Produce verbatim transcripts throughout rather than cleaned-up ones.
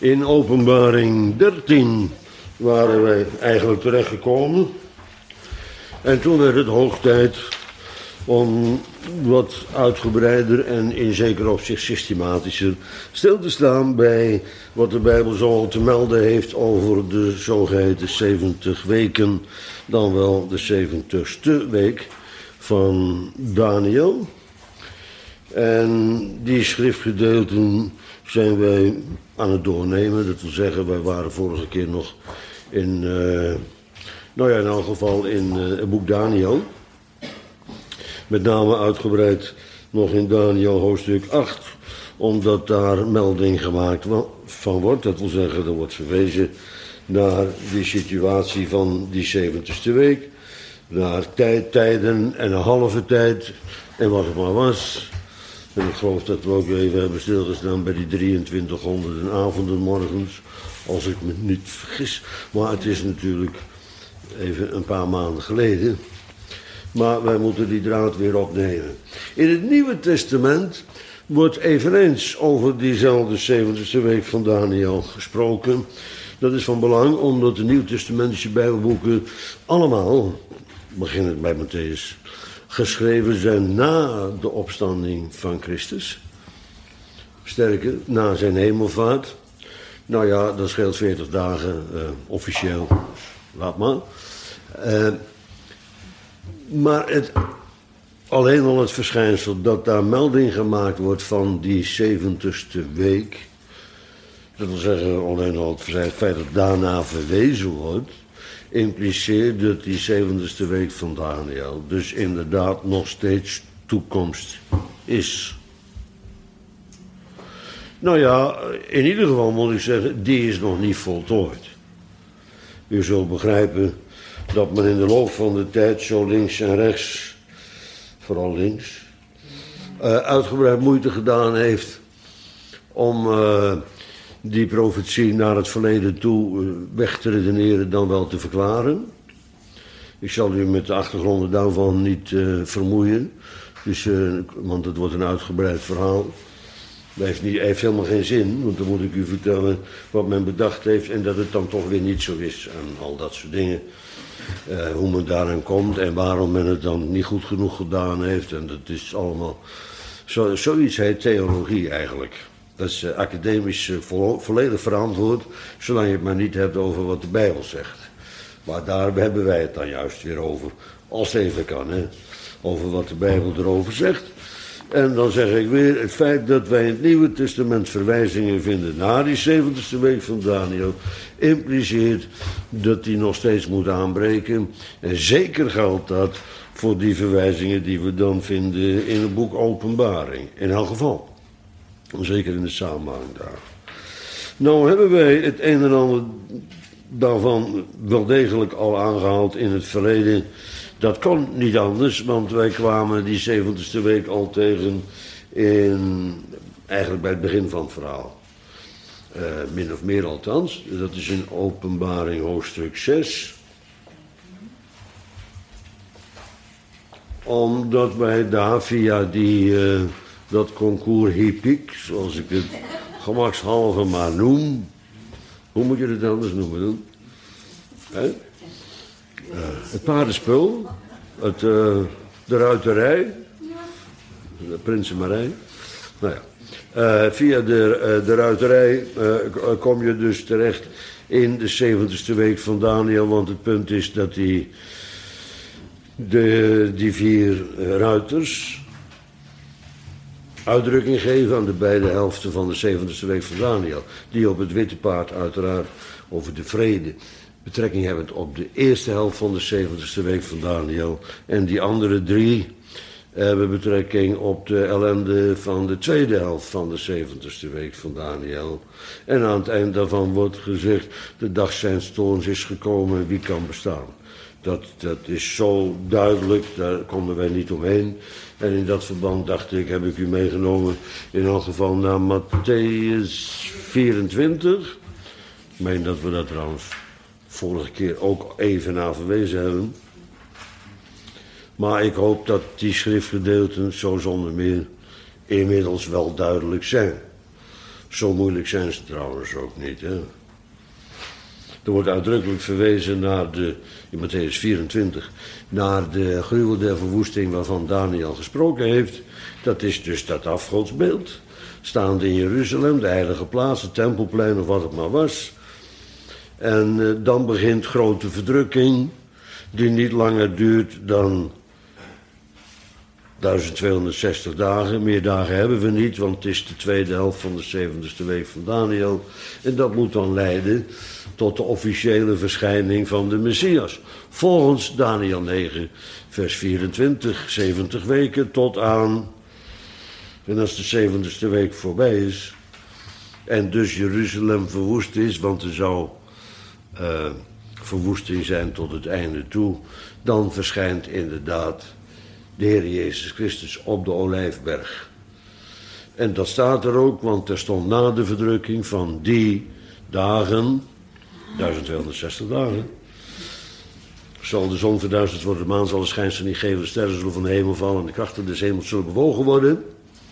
In Openbaring dertien waren wij eigenlijk terechtgekomen. En toen werd het hoog tijd om wat uitgebreider en in zeker opzicht systematischer stil te staan bij wat de Bijbel zo te melden heeft over de zogeheten zeventig weken, dan wel de zeventigste week van Daniel. En die schriftgedeelten zijn wij aan het doornemen. Dat wil zeggen, wij waren vorige keer nog in, uh, nou ja, in elk geval in uh, het boek Daniel. Met name uitgebreid nog in Daniel hoofdstuk acht, omdat daar melding gemaakt van wordt. Dat wil zeggen, er wordt verwezen naar die situatie van die zeventigste week, naar tijd, tijden en een halve tijd en wat het maar was. En ik geloof dat we ook even hebben stilgestaan bij die drieëntwintighonderd avonden morgens, als ik me niet vergis. Maar het is natuurlijk even een paar maanden geleden. Maar wij moeten die draad weer opnemen. In het Nieuwe Testament wordt eveneens over diezelfde zeventigste week van Daniel gesproken. Dat is van belang omdat de Nieuwtestamentische Bijbelboeken allemaal, beginnend bij Mattheüs, geschreven zijn na de opstanding van Christus. Sterker, na zijn hemelvaart. Nou ja, dat scheelt veertig dagen uh, officieel. Laat maar. Uh, maar het, alleen al het verschijnsel dat daar melding gemaakt wordt van die zeventigste week. Dat wil zeggen, alleen al het feit dat daarna verwezen wordt, impliceert dat die zeventigste week van Daniel dus inderdaad nog steeds toekomst is. Nou ja, in ieder geval moet ik zeggen, die is nog niet voltooid. U zult begrijpen dat men in de loop van de tijd zo links en rechts, vooral links, uh, uitgebreid moeite gedaan heeft om uh, die profetie naar het verleden toe uh, weg te redeneren dan wel te verklaren. Ik zal u met de achtergronden daarvan niet uh, vermoeien, dus, uh, want het wordt een uitgebreid verhaal. Dat heeft, niet, heeft helemaal geen zin, want dan moet ik u vertellen wat men bedacht heeft en dat het dan toch weer niet zo is en al dat soort dingen. Uh, hoe men daaraan komt en waarom men het dan niet goed genoeg gedaan heeft. En dat is allemaal, zo, zoiets heet theologie eigenlijk. Dat is uh, academisch uh, vo- volledig verantwoord, zolang je het maar niet hebt over wat de Bijbel zegt. Maar daar hebben wij het dan juist weer over, als het even kan, hè? Over wat de Bijbel erover zegt. En dan zeg ik weer, het feit dat wij in het Nieuwe Testament verwijzingen vinden naar die zeventigste week van Daniel, impliceert dat die nog steeds moet aanbreken. En zeker geldt dat voor die verwijzingen die we dan vinden in het boek Openbaring. In elk geval. Zeker in de samenhang daar. Nou hebben wij het een en ander daarvan wel degelijk al aangehaald in het verleden. Dat kon niet anders, want wij kwamen die zeventigste week al tegen in, eigenlijk bij het begin van het verhaal. Uh, min of meer althans. Dat is in Openbaring hoofdstuk zes. Omdat wij daar via die, uh, dat concours hippiek, zoals ik het gemakshalve maar noem. Hoe moet je het anders noemen dan? Hè? Uh, het paardenspul, het, uh, de ruiterij, de prinsenmarij. Nou ja, uh, via de, uh, de ruiterij uh, kom je dus terecht in de zeventigste week van Daniel, want het punt is dat die, de, die vier ruiters uitdrukking geven aan de beide helften van de zeventigste week van Daniel, die op het witte paard uiteraard over de vrede betrekking hebben op de eerste helft van de zeventigste week van Daniel. En die andere drie hebben betrekking op de ellende van de tweede helft van de zeventigste week van Daniel. En aan het eind daarvan wordt gezegd, de dag zijns toorns is gekomen, wie kan bestaan? Dat, dat is zo duidelijk, daar komen wij niet omheen. En in dat verband dacht ik, heb ik u meegenomen in elk geval naar Mattheüs vierentwintig. Ik meen dat we dat trouwens vorige keer ook even naar verwezen hebben. Maar ik hoop dat die schriftgedeelten zo zonder meer inmiddels wel duidelijk zijn. Zo moeilijk zijn ze trouwens ook niet, hè. Er wordt uitdrukkelijk verwezen naar de, in Matthäus vierentwintig, naar de gruwel der verwoesting waarvan Daniel gesproken heeft. Dat is dus dat afgodsbeeld, staande in Jeruzalem, de heilige plaats, het tempelplein of wat het maar was. En uh, dan begint grote verdrukking, die niet langer duurt dan duizend tweehonderdzestig dagen. Meer dagen hebben we niet, want het is de tweede helft van de zeventigste week van Daniel. En dat moet dan leiden tot de officiële verschijning van de Messias. Volgens Daniel negen, vers vierentwintig, zeventig weken tot aan, en als de zeventigste week voorbij is, en dus Jeruzalem verwoest is, want er zou uh, verwoesting zijn tot het einde toe, dan verschijnt inderdaad de Heer Jezus Christus op de Olijfberg. En dat staat er ook, want er stond na de verdrukking van die dagen, duizend tweehonderdzestig dagen, zal de zon verduisterd worden, de maan zal een schijnsel niet geven, de sterren zullen van de hemel vallen en de krachten des hemels zullen bewogen worden.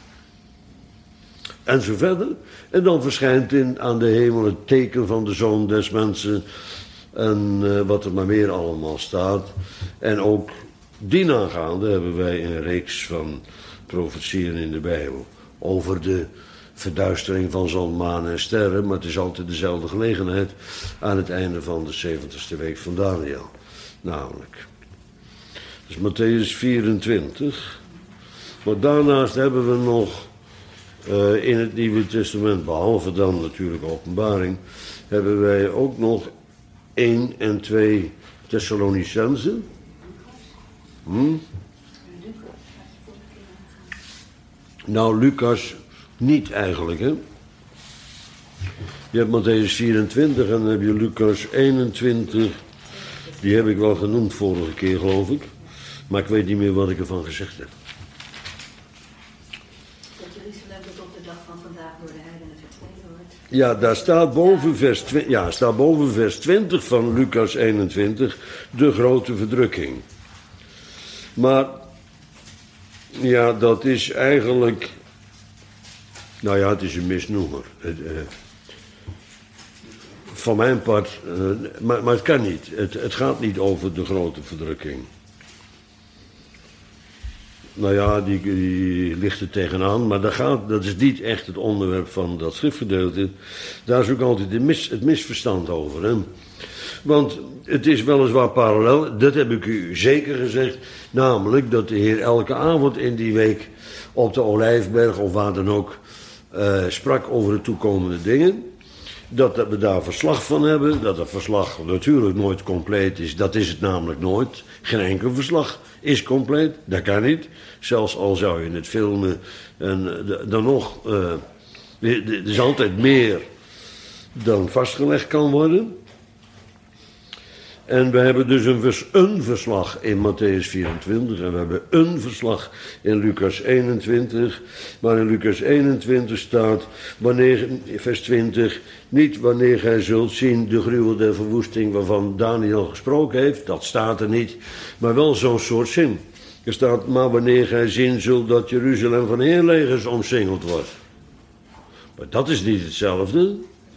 En zo verder. En dan verschijnt in, aan de hemel het teken van de Zoon des mensen en uh, wat er maar meer allemaal staat. En ook dienaangaande hebben wij een reeks van profetieën in de Bijbel over de verduistering van zon, maan en sterren, maar het is altijd dezelfde gelegenheid aan het einde van de zeventigste week van Daniel. Namelijk. Dus Matthäus vierentwintig. Maar daarnaast hebben we nog uh, in het Nieuwe Testament, behalve dan natuurlijk Openbaring, hebben wij ook nog één en twee Thessalonicenzen. Hm? Nou, Lucas niet eigenlijk, hè. Je hebt Matthäus vierentwintig en dan heb je Lucas eenentwintig. Die heb ik wel genoemd vorige keer, geloof ik. Maar ik weet niet meer wat ik ervan gezegd heb. Dat Jeruzalem tot op de dag van vandaag door de heidenen vertreden wordt. Ja, daar staat boven vers twintig, ja, staat boven vers twintig van Lucas eenentwintig de grote verdrukking. Maar ja, dat is eigenlijk, nou ja, het is een misnoemer. Het, uh, van mijn part, uh, maar, maar het kan niet. Het, het gaat niet over de grote verdrukking. Nou ja, die, die ligt er tegenaan, maar dat, gaat, dat is niet echt het onderwerp van dat schriftgedeelte. Daar is ook altijd de mis, het misverstand over, hè. Want het is weliswaar parallel, dat heb ik u zeker gezegd, namelijk dat de Heer elke avond in die week op de Olijfberg of waar dan ook uh, sprak over de toekomende dingen. Dat, dat we daar verslag van hebben, dat dat verslag natuurlijk nooit compleet is, dat is het namelijk nooit. Geen enkel verslag is compleet, dat kan niet. Zelfs al zou je het filmen, en dan nog, uh, er is altijd meer dan vastgelegd kan worden. En we hebben dus een, vers, een verslag in Matthäus vierentwintig en we hebben een verslag in Lucas eenentwintig. Maar in Lucas eenentwintig staat, wanneer, vers twintig, niet wanneer gij zult zien de gruwel der verwoesting waarvan Daniel gesproken heeft, dat staat er niet, maar wel zo'n soort zin. Er staat, maar wanneer gij zien zult dat Jeruzalem van heerlegers omsingeld wordt. Maar dat is niet hetzelfde.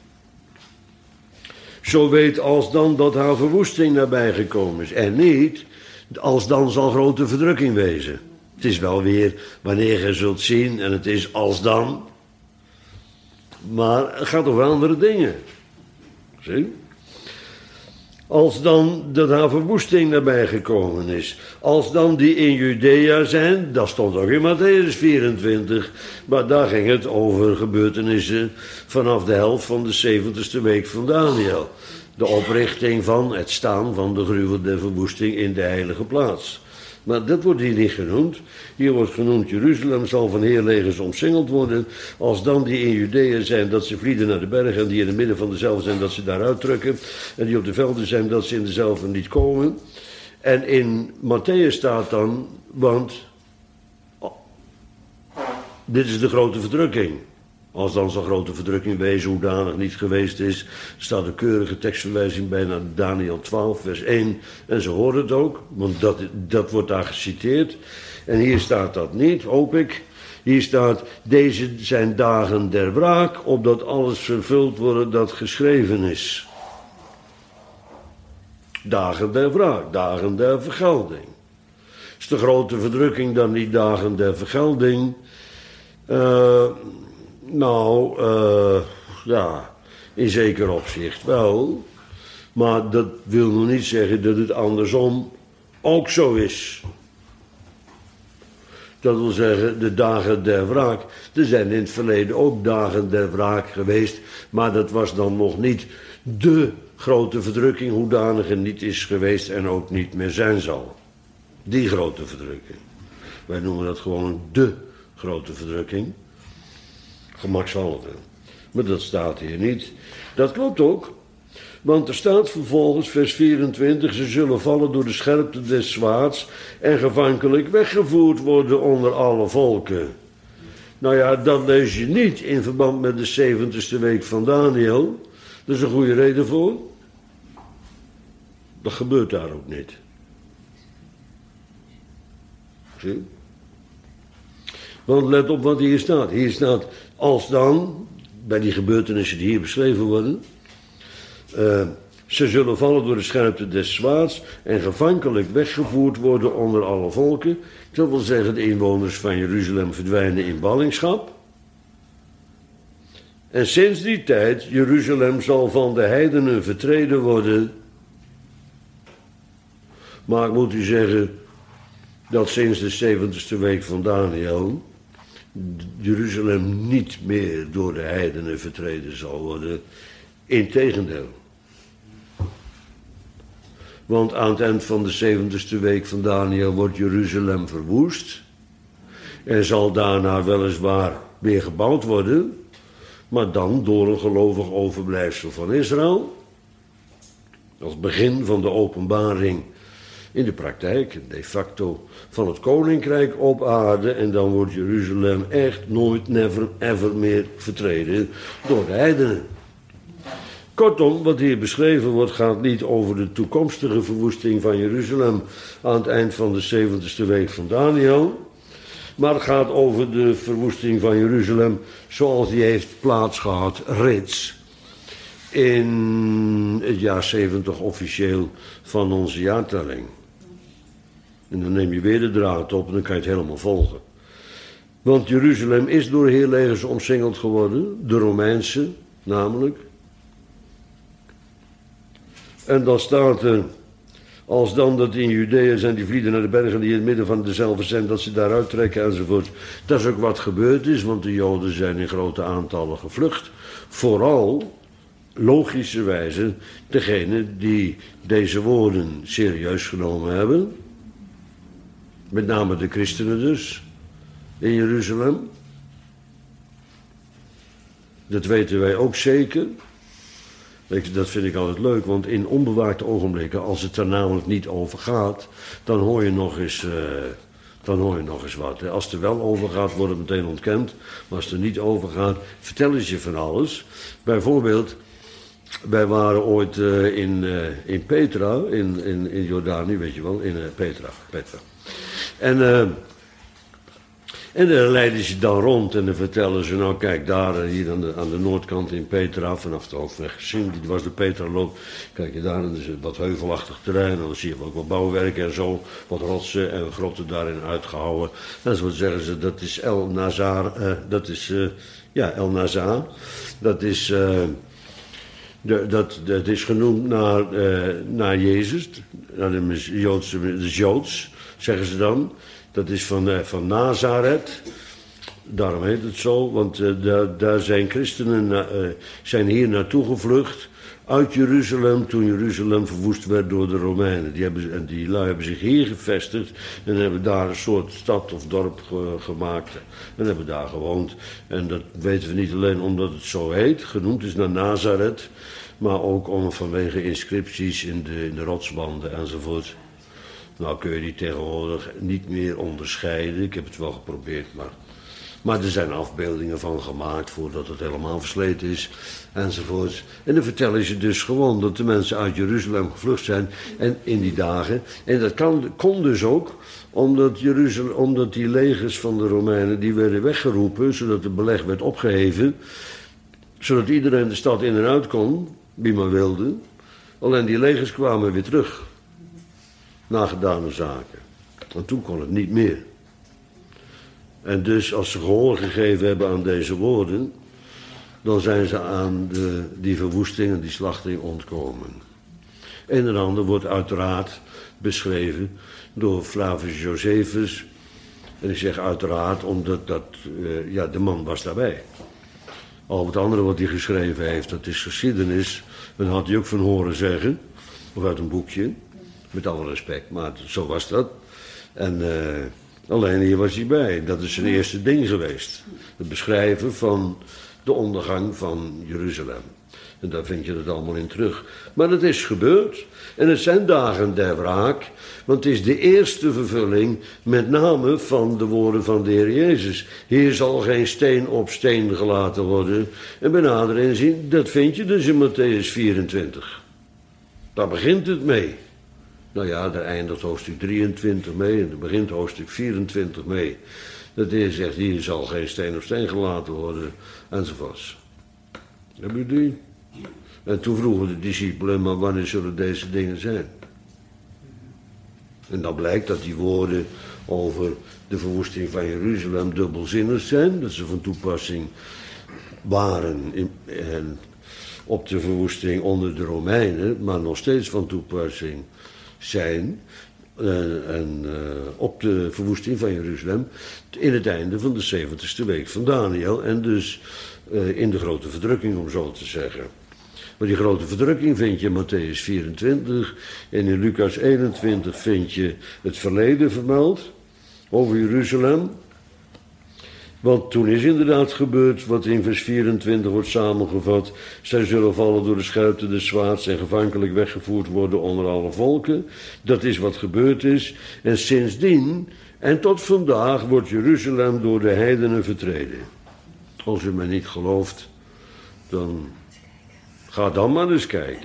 Zo weet als dan dat haar verwoesting nabij gekomen is. En niet, als dan zal grote verdrukking wezen. Het is wel weer wanneer je zult zien en het is als dan. Maar het gaat over andere dingen. Zie? Als dan dat haar verwoesting nabij gekomen is. Als dan die in Judea zijn, dat stond ook in Matthäus vierentwintig. Maar daar ging het over gebeurtenissen vanaf de helft van de zeventigste week van Daniel. De oprichting van het staan van de gruwel der verwoesting in de heilige plaats. Maar dat wordt hier niet genoemd. Hier wordt genoemd, Jeruzalem zal van heerlegers omsingeld worden. Als dan die in Judea zijn, dat ze vlieden naar de bergen. En die in het midden van dezelfde zijn, dat ze daar uitdrukken. En die op de velden zijn, dat ze in dezelfde niet komen. En in Matthäus staat dan, want oh, dit is de grote verdrukking. Als dan zo'n grote verdrukking wezen hoedanig niet geweest is, staat een keurige tekstverwijzing bij naar Daniel twaalf, vers één. En ze horen het ook, want dat, dat wordt daar geciteerd. En hier staat dat niet, hoop ik. Hier staat, deze zijn dagen der wraak, opdat alles vervuld wordt dat geschreven is. Dagen der wraak, dagen der vergelding. Is de grote verdrukking dan niet dagen der vergelding? Uh, nou, uh, ja, in zeker opzicht wel. Maar dat wil nog niet zeggen dat het andersom ook zo is. Dat wil zeggen, de dagen der wraak. Er zijn in het verleden ook dagen der wraak geweest. Maar dat was dan nog niet de grote verdrukking, hoedanig er niet is geweest en ook niet meer zijn zal. Die grote verdrukking. Wij noemen dat gewoon de grote verdrukking. Gemakshalve. Maar dat staat hier niet. Dat klopt ook. Want er staat vervolgens, vers vierentwintig... ze zullen vallen door de scherpte des zwaards... en gevankelijk weggevoerd worden onder alle volken. Nou ja, dat lees je niet in verband met de zeventigste week van Daniel. Dat is een goede reden voor. Dat gebeurt daar ook niet. Zie? Want let op wat hier staat. Hier staat, als dan, bij die gebeurtenissen die hier beschreven worden... Uh, ze zullen vallen door de scherpte des zwaards en gevankelijk weggevoerd worden onder alle volken. Dat wil zeggen, de inwoners van Jeruzalem verdwijnen in ballingschap. En sinds die tijd, Jeruzalem zal van de heidenen vertreden worden. Maar ik moet u zeggen dat sinds de zeventigste week van Daniel Jeruzalem niet meer door de heidenen vertreden zal worden. Integendeel. Want aan het eind van de zeventigste week van Daniel wordt Jeruzalem verwoest. En zal daarna weliswaar weer gebouwd worden. Maar dan door een gelovig overblijfsel van Israël. Als begin van de openbaring in de praktijk, de facto, van het koninkrijk op aarde. En dan wordt Jeruzalem echt nooit, never, ever meer vertreden door de heidenen. Kortom, wat hier beschreven wordt, gaat niet over de toekomstige verwoesting van Jeruzalem aan het eind van de zeventigste week van Daniel. Maar het gaat over de verwoesting van Jeruzalem zoals die heeft plaatsgehad, reeds in het jaar zeventig officieel van onze jaartelling. En dan neem je weer de draad op en dan kan je het helemaal volgen. Want Jeruzalem is door heerlegers omsingeld geworden, de Romeinse namelijk. En dan staat er, als dan dat in Judea zijn die vlieden naar de bergen die in het midden van dezelfde zijn, dat ze daaruit trekken enzovoort. Dat is ook wat gebeurd is, want de Joden zijn in grote aantallen gevlucht. Vooral, logischerwijze, degene die deze woorden serieus genomen hebben. Met name de christenen dus, in Jeruzalem. Dat weten wij ook zeker. Dat vind ik altijd leuk, want in onbewaakte ogenblikken, als het er namelijk niet over gaat, dan hoor je nog eens, uh, dan hoor je nog eens wat. Als het er wel over gaat, wordt het meteen ontkend. Maar als het er niet over gaat, vertellen ze je van alles. Bijvoorbeeld, wij waren ooit uh, in, uh, in Petra, in, in, in Jordanië, weet je wel, in uh, Petra, Petra. En... Uh, En dan leiden ze dan rond en dan vertellen ze, nou kijk, daar hier aan de, aan de noordkant in Petra, vanaf de hoofdweg gezien, die was de Petraloop. Kijk je daar, en er is wat heuvelachtig terrein, en dan zie je ook wat bouwwerken en zo, wat rotsen en grotten daarin uitgehouwen. En zo zeggen ze, dat is El Nazar, uh, dat is, uh, ja, El Nazar, dat is, uh, de, dat, dat is genoemd naar, uh, naar Jezus, naar de Joodse, de Joods, zeggen ze dan. Dat is van, uh, van Nazareth, daarom heet het zo, want uh, daar, daar zijn christenen uh, zijn hier naartoe gevlucht uit Jeruzalem toen Jeruzalem verwoest werd door de Romeinen. Die, hebben, en die lui hebben zich hier gevestigd en hebben daar een soort stad of dorp ge, gemaakt en hebben daar gewoond. En dat weten we niet alleen omdat het zo heet, genoemd is naar Nazareth, maar ook om vanwege inscripties in de, in de rotswanden enzovoort. Nou kun je die tegenwoordig niet meer onderscheiden. Ik heb het wel geprobeerd, maar Maar er zijn afbeeldingen van gemaakt voordat het helemaal versleten is, enzovoorts. En dan vertellen ze dus gewoon dat de mensen uit Jeruzalem gevlucht zijn en in die dagen. En dat kan, kon dus ook omdat, Jeruzalem, omdat die legers van de Romeinen, die werden weggeroepen, zodat het beleg werd opgeheven, zodat iedereen de stad in en uit kon, wie maar wilde. Alleen die legers kwamen weer terug, na gedane zaken. En toen kon het niet meer. En dus als ze gehoor gegeven hebben aan deze woorden, dan zijn ze aan de, die verwoesting en die slachting ontkomen. Een en ander wordt uiteraard beschreven door Flavius Josephus. En ik zeg uiteraard omdat dat, uh, ja, de man was daarbij. Al het andere wat hij geschreven heeft, dat is geschiedenis. Dat had hij ook van horen zeggen, of uit een boekje, met alle respect, maar zo was dat. En uh, alleen hier was hij bij. Dat is zijn eerste ding geweest. Het beschrijven van de ondergang van Jeruzalem. En daar vind je het allemaal in terug. Maar het is gebeurd. En het zijn dagen der wraak. Want het is de eerste vervulling met name van de woorden van de Heer Jezus. Hier zal geen steen op steen gelaten worden. En bij nader inzien, dat vind je dus in Matthäus vierentwintig. Daar begint het mee. Nou ja, daar eindigt hoofdstuk drieëntwintig mee en er begint hoofdstuk vierentwintig mee. Dat de Heer zegt, hier zal geen steen op steen gelaten worden, enzovoorts. Hebben jullie die? En toen vroegen de discipelen, maar wanneer zullen deze dingen zijn? En dan blijkt dat die woorden over de verwoesting van Jeruzalem dubbelzinnig zijn. Dat ze van toepassing waren in, en op de verwoesting onder de Romeinen, maar nog steeds van toepassing zijn uh, en, uh, op de verwoesting van Jeruzalem in het einde van de zeventigste week van Daniel en dus uh, in de grote verdrukking, om zo te zeggen. Maar die grote verdrukking vind je in Matthäus vierentwintig en in Lucas eenentwintig vind je het verleden vermeld over Jeruzalem. Want toen is inderdaad gebeurd wat in vers vierentwintig wordt samengevat. Zij zullen vallen door de schuiten des zwaards en gevankelijk weggevoerd worden onder alle volken. Dat is wat gebeurd is. En sindsdien en tot vandaag wordt Jeruzalem door de heidenen vertreden. Als u mij niet gelooft, dan ga dan maar eens kijken.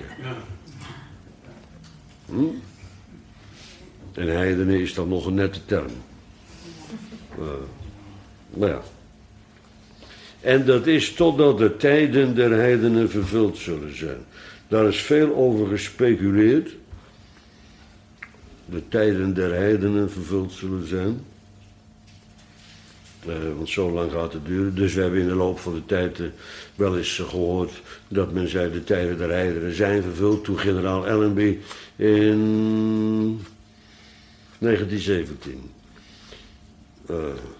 Hm? En heidenen is dan nog een nette term. Uh, Nou ja. En dat is totdat de tijden der heidenen vervuld zullen zijn. Daar is veel over gespeculeerd. De tijden der heidenen vervuld zullen zijn. Uh, want zo lang gaat het duren. Dus we hebben in de loop van de tijd uh, wel eens gehoord dat men zei de tijden der heidenen zijn vervuld. Toen generaal Allenby in negentien zeventien. Uh,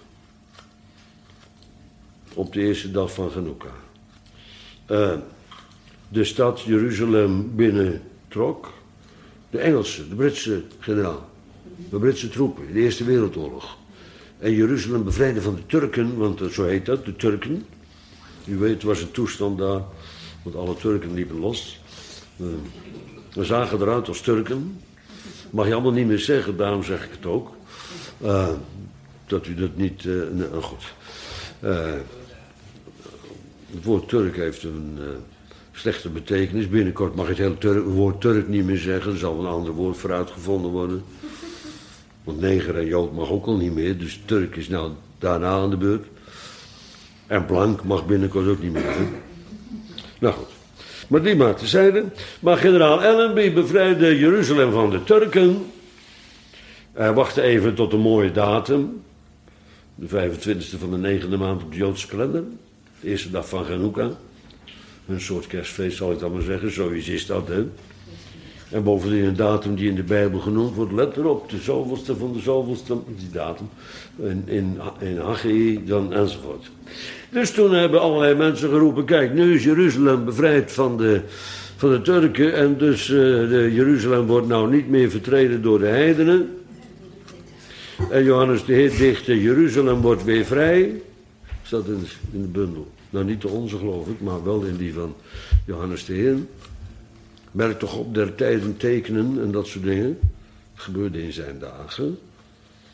Op de eerste dag van Chanukka. Uh, de stad Jeruzalem binnentrok. De Engelse, de Britse generaal. De Britse troepen in de Eerste Wereldoorlog. En Jeruzalem bevrijden van de Turken, want zo heet dat, de Turken. U weet, het was een toestand daar, want alle Turken liepen los. Uh, we zagen eruit als Turken. Mag je allemaal niet meer zeggen, daarom zeg ik het ook. Uh, dat u dat niet... Uh, nou goed. Uh, Het woord Turk heeft een uh, slechte betekenis. Binnenkort mag je het hele Turk, woord Turk niet meer zeggen. Er zal een ander woord voor uitgevonden worden. Want neger en Jood mag ook al niet meer. Dus Turk is nou daarna aan de beurt. En blank mag binnenkort ook niet meer. Hè? Nou goed. Maar die maar tezijde. Maar generaal Allenby bevrijdde Jeruzalem van de Turken. Hij wachtte even tot een mooie datum. De vijfentwintigste van de negende maand op de Joodse kalender. De eerste dag van Chanukka. Een soort kerstfeest zal ik dan maar zeggen. Zoiets is dat, hè. En bovendien een datum die in de Bijbel genoemd wordt. Let erop, de zoveelste van de zoveelste. Die datum. In, in, in Haggai dan enzovoort. Dus toen hebben allerlei mensen geroepen. Kijk, nu is Jeruzalem bevrijd van de, van de Turken. En dus uh, de Jeruzalem wordt nou niet meer vertreden door de heidenen. En Johannes de Heer dichtte, Jeruzalem wordt weer vrij. Staat in de, in de bundel. Nou, niet de onze geloof ik, maar wel in die van Johannes de Heer. Merk toch op, der tijden tekenen en dat soort dingen. Het gebeurde in zijn dagen.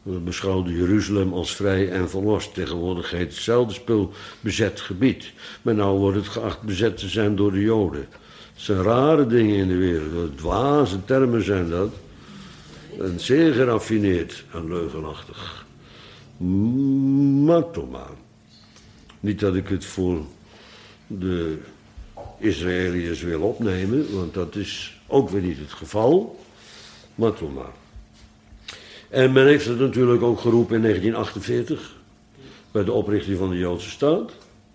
We beschouwden Jeruzalem als vrij en verlost. Tegenwoordig heet hetzelfde spul bezet gebied. Maar nou wordt het geacht bezet te zijn door de Joden. Het zijn rare dingen in de wereld. Dwaze termen zijn dat. En zeer geraffineerd en leugenachtig. Maar toch maar. Niet dat ik het voor de Israëliërs wil opnemen, want dat is ook weer niet het geval. Maar toch maar. En men heeft het natuurlijk ook geroepen in negentien achtenveertig, bij de oprichting van de Joodse staat.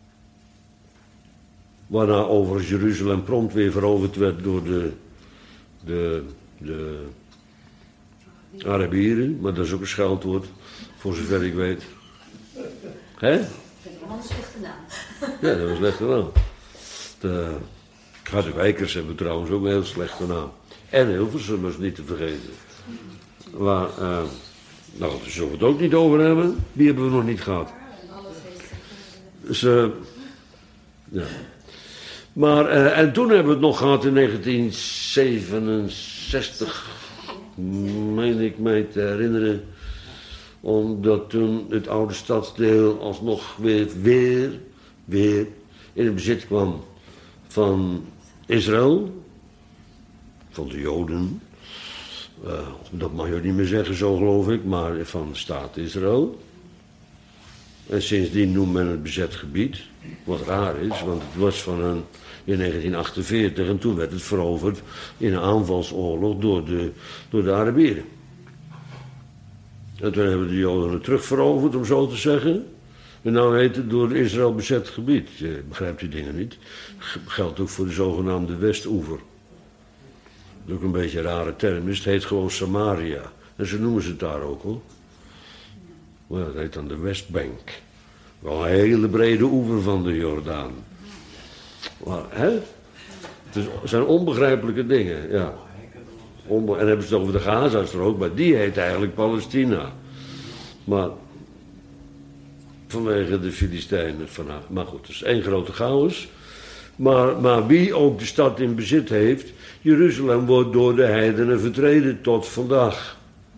Waarna overigens Jeruzalem prompt weer veroverd werd door de, de, de Arabieren. Maar dat is ook een scheldwoord, voor zover ik weet. Hè? Dat vind ik wel een slechte naam. Ja, dat was een slechte naam. De Harderwijkers hebben trouwens ook een heel slechte naam. En Hilversummers niet te vergeten. Maar, uh, nou, daar zullen we het ook niet over hebben. Die hebben we nog niet gehad. Dus, uh, ja. Maar, uh, en toen hebben we het nog gehad in negentien zevenenzestig, meen ik mij te herinneren. Omdat toen het oude stadsdeel alsnog weer, weer, weer in het bezit kwam van Israël, van de Joden. Uh, dat mag je ook niet meer zeggen, zo geloof ik, maar van de staat Israël. En sindsdien noemt men het bezet gebied, wat raar is, want het was van een, in negentien achtenveertig en toen werd het veroverd in een aanvalsoorlog door de, door de Arabieren. En toen hebben de Joden het terugveroverd, om zo te zeggen. En nou heet het door Israël bezet gebied. Je begrijpt die dingen niet. Geldt ook voor de zogenaamde Westoever. Dat is ook een beetje een rare term. Het heet gewoon Samaria. En zo noemen ze het daar ook hoor. Maar dat heet dan de Westbank. Wel een hele brede oever van de Jordaan. Maar, hè? Het zijn onbegrijpelijke dingen, ja. Onbe- en hebben ze het over de Gazastrook, maar die heet eigenlijk Palestina. Maar vanwege de Filistijnen vanaf. Maar goed, het is één grote chaos. Maar, maar wie ook de stad in bezit heeft, Jeruzalem wordt door de heidenen vertreden tot vandaag.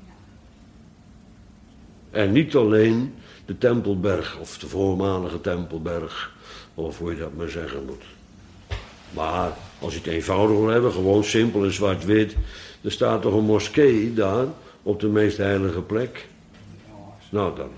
En niet alleen de Tempelberg, of de voormalige Tempelberg, of hoe je dat maar zeggen moet. Maar als je het eenvoudig wil hebben, gewoon simpel en zwart-wit, er staat toch een moskee daar, op de meest heilige plek. Nou dan.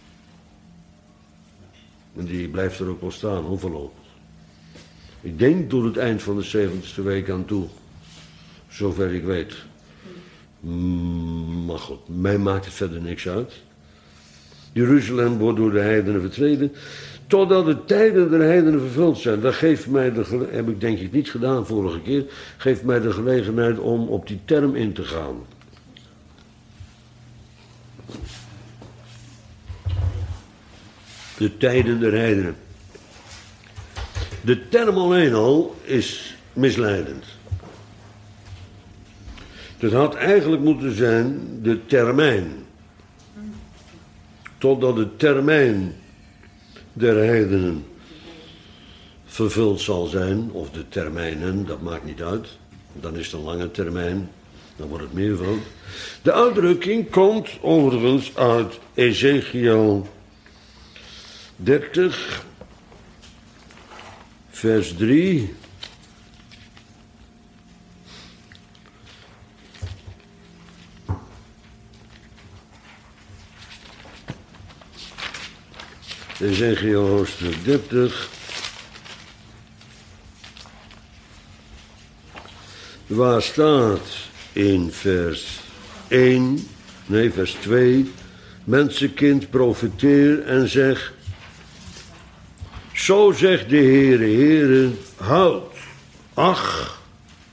En die blijft er ook wel staan, onverloopt. Ik denk tot het eind van de zeventigste week aan toe. Zover ik weet. Mm, maar goed, mij maakt het verder niks uit. Jeruzalem wordt door de heidenen vertreden, totdat de tijden der heidenen vervuld zijn. Dat geeft mij de gele- heb ik denk ik niet gedaan vorige keer, geeft mij de gelegenheid om op die term in te gaan. De tijden der heidenen. De term alleen al is misleidend. Het had eigenlijk moeten zijn de termijn. Totdat de termijn der heidenen vervuld zal zijn, of de termijnen, dat maakt niet uit. Dan is het een lange termijn, dan wordt het meervoud. De uitdrukking komt overigens uit Ezekiel dertig, vers drie. Ezekiel hoofdstuk dertig. Waar staat in vers één, nee vers twee, mensenkind profeteer en zeg, zo zegt de Heere, Heere, houd, ach,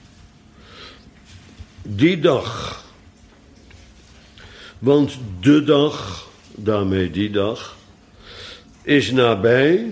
die dag, want de dag, daarmee die dag, is nabij.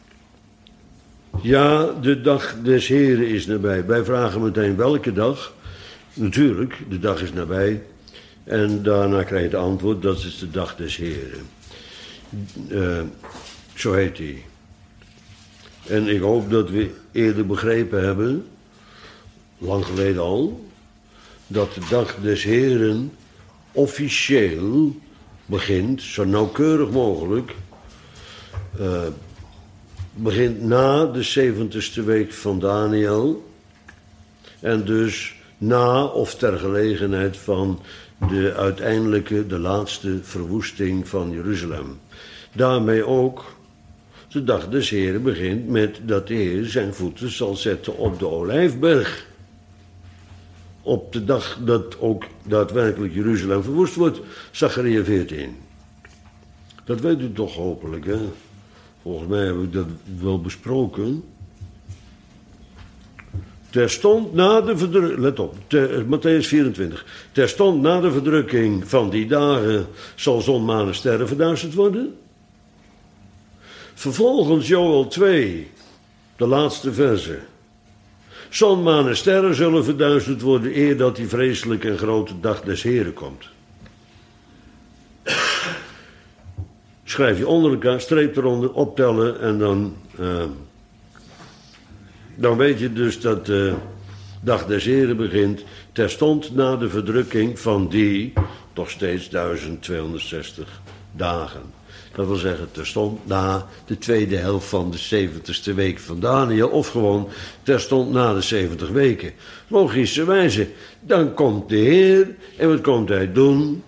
Ja, de dag des Heren is nabij. Wij vragen meteen welke dag. Natuurlijk, de dag is nabij. En daarna krijg je het antwoord, dat is de dag des Heren. Uh, zo heet die. En ik hoop dat we eerder begrepen hebben, lang geleden al, dat de dag des Heren officieel begint, zo nauwkeurig mogelijk, uh, begint na de zeventigste week van Daniel. En dus na of ter gelegenheid van de uiteindelijke, de laatste verwoesting van Jeruzalem. Daarmee ook, de dag des Heren begint met dat de Heer zijn voeten zal zetten op de Olijfberg. Op de dag dat ook daadwerkelijk Jeruzalem verwoest wordt, Zacharia veertien. Dat weet u toch hopelijk, hè? Volgens mij heb ik dat wel besproken. Terstond na de verdrukking, let op, ter, Matthäus vierentwintig. Terstond na de verdrukking van die dagen zal zon, maan en sterren verduisterd worden. Vervolgens Joël twee, de laatste verse. Zon, maan en sterren zullen verduisterd worden eer dat die vreselijke en grote dag des Heren komt. Schrijf je onder elkaar, streep eronder, optellen en dan... Uh, Dan weet je dus dat de dag des Heren begint terstond na de verdrukking van die toch steeds duizend tweehonderdzestig dagen. Dat wil zeggen terstond na de tweede helft van de zeventigste week van Daniel, of gewoon terstond na de zeventig weken. Logischerwijze, dan komt de Heer en wat komt hij doen?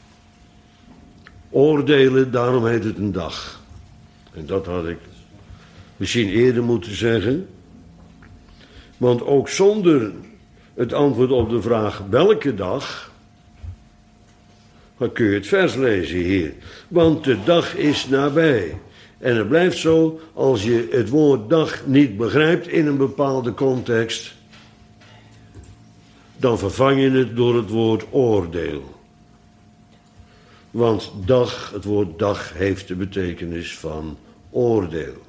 Oordelen, daarom heet het een dag. En dat had ik misschien eerder moeten zeggen. Want ook zonder het antwoord op de vraag welke dag, dan kun je het vers lezen hier. Want de dag is nabij. En het blijft zo, als je het woord dag niet begrijpt in een bepaalde context, dan vervang je het door het woord oordeel. Want dag, het woord dag heeft de betekenis van oordeel.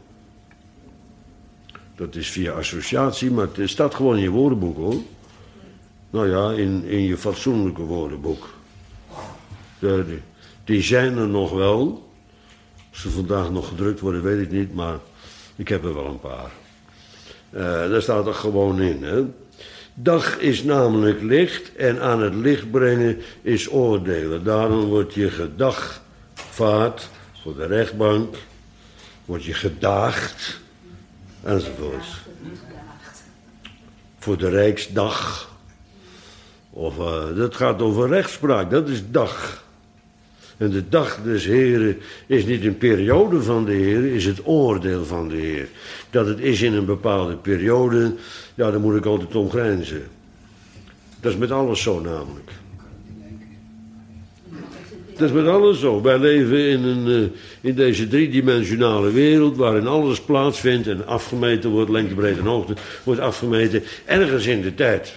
Dat is via associatie, maar het staat gewoon in je woordenboek, hoor. Nou ja, in, in je fatsoenlijke woordenboek. De, die, die zijn er nog wel. Als ze vandaag nog gedrukt worden, weet ik niet, maar ik heb er wel een paar. Uh, daar staat er gewoon in, hè. Dag is namelijk licht en aan het licht brengen is oordelen. Daarom wordt je gedagvaard voor de rechtbank, wordt je gedaagd, enzovoort. Voor de Rijksdag. Of uh, dat gaat over rechtspraak, dat is dag. En de dag des Heren is niet een periode van de Heer, is het oordeel van de Heer. Dat het is in een bepaalde periode, ja, daar moet ik altijd om grijnzen. Dat is met alles zo namelijk. Dat is met alles zo. Wij leven in, een, uh, in deze driedimensionale wereld waarin alles plaatsvindt en afgemeten wordt, lengte, breedte en hoogte, wordt afgemeten ergens in de tijd.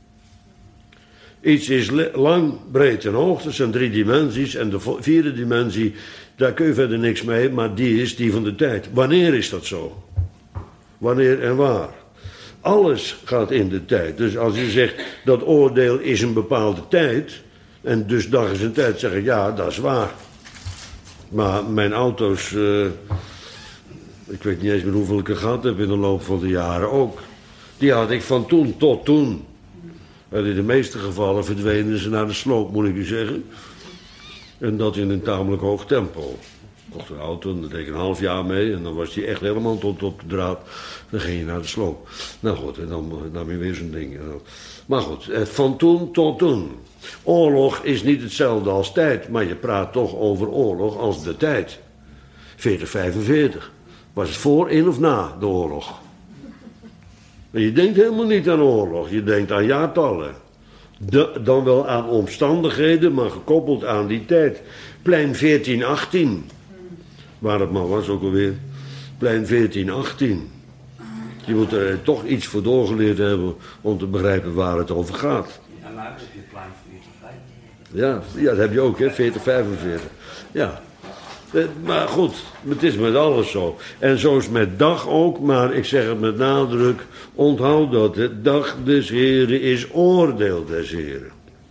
Iets is lang, breed en hoog, dat zijn drie dimensies. En de vierde dimensie, daar kun je verder niks mee, maar die is die van de tijd. Wanneer is dat zo? Wanneer en waar? Alles gaat in de tijd. Dus als je zegt dat oordeel is een bepaalde tijd, en dus dag is een tijd, zeg ik ja, dat is waar. Maar mijn auto's, uh, ik weet niet eens meer hoeveel ik er gehad heb in de loop van de jaren ook. Die had ik van toen tot toen. En in de meeste gevallen verdwenen ze naar de sloop, moet ik u zeggen. En dat in een tamelijk hoog tempo. Ik kocht een auto en daar deed ik een half jaar mee. En dan was die echt helemaal tot op de draad. Dan ging je naar de sloop. Nou goed, en dan nam je weer zo'n ding. Maar goed, van toen tot toen. Oorlog is niet hetzelfde als tijd. Maar je praat toch over oorlog als de tijd. veertig vijfenveertig. Was het voor, in of na de oorlog? Maar je denkt helemaal niet aan oorlog, je denkt aan jaartallen. De, dan wel aan omstandigheden, maar gekoppeld aan die tijd. Plein veertien achttien. Waar het maar was ook alweer. Plein veertien achttien. Je moet er toch iets voor doorgeleerd hebben om te begrijpen waar het over gaat. Ja, nou heb je plein veertien vijfenveertig. Ja, ja, dat heb je ook, hè, veertig vijfenveertig. Ja. Maar goed, het is met alles zo. En zo is met dag ook, maar ik zeg het met nadruk, onthoud dat, de dag des Heren is oordeel des Heren.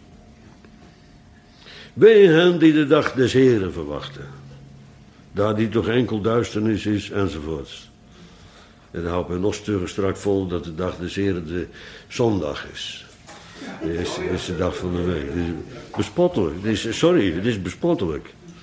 Wee hen die de dag des Heren verwachten. Daar die toch enkel duisternis is, enzovoorts. En dan houdt men nog stugger strak vol dat de dag des Heren de zondag is. De eerste, eerste dag van de week. Het is bespottelijk. Het is, sorry, het is bespottelijk.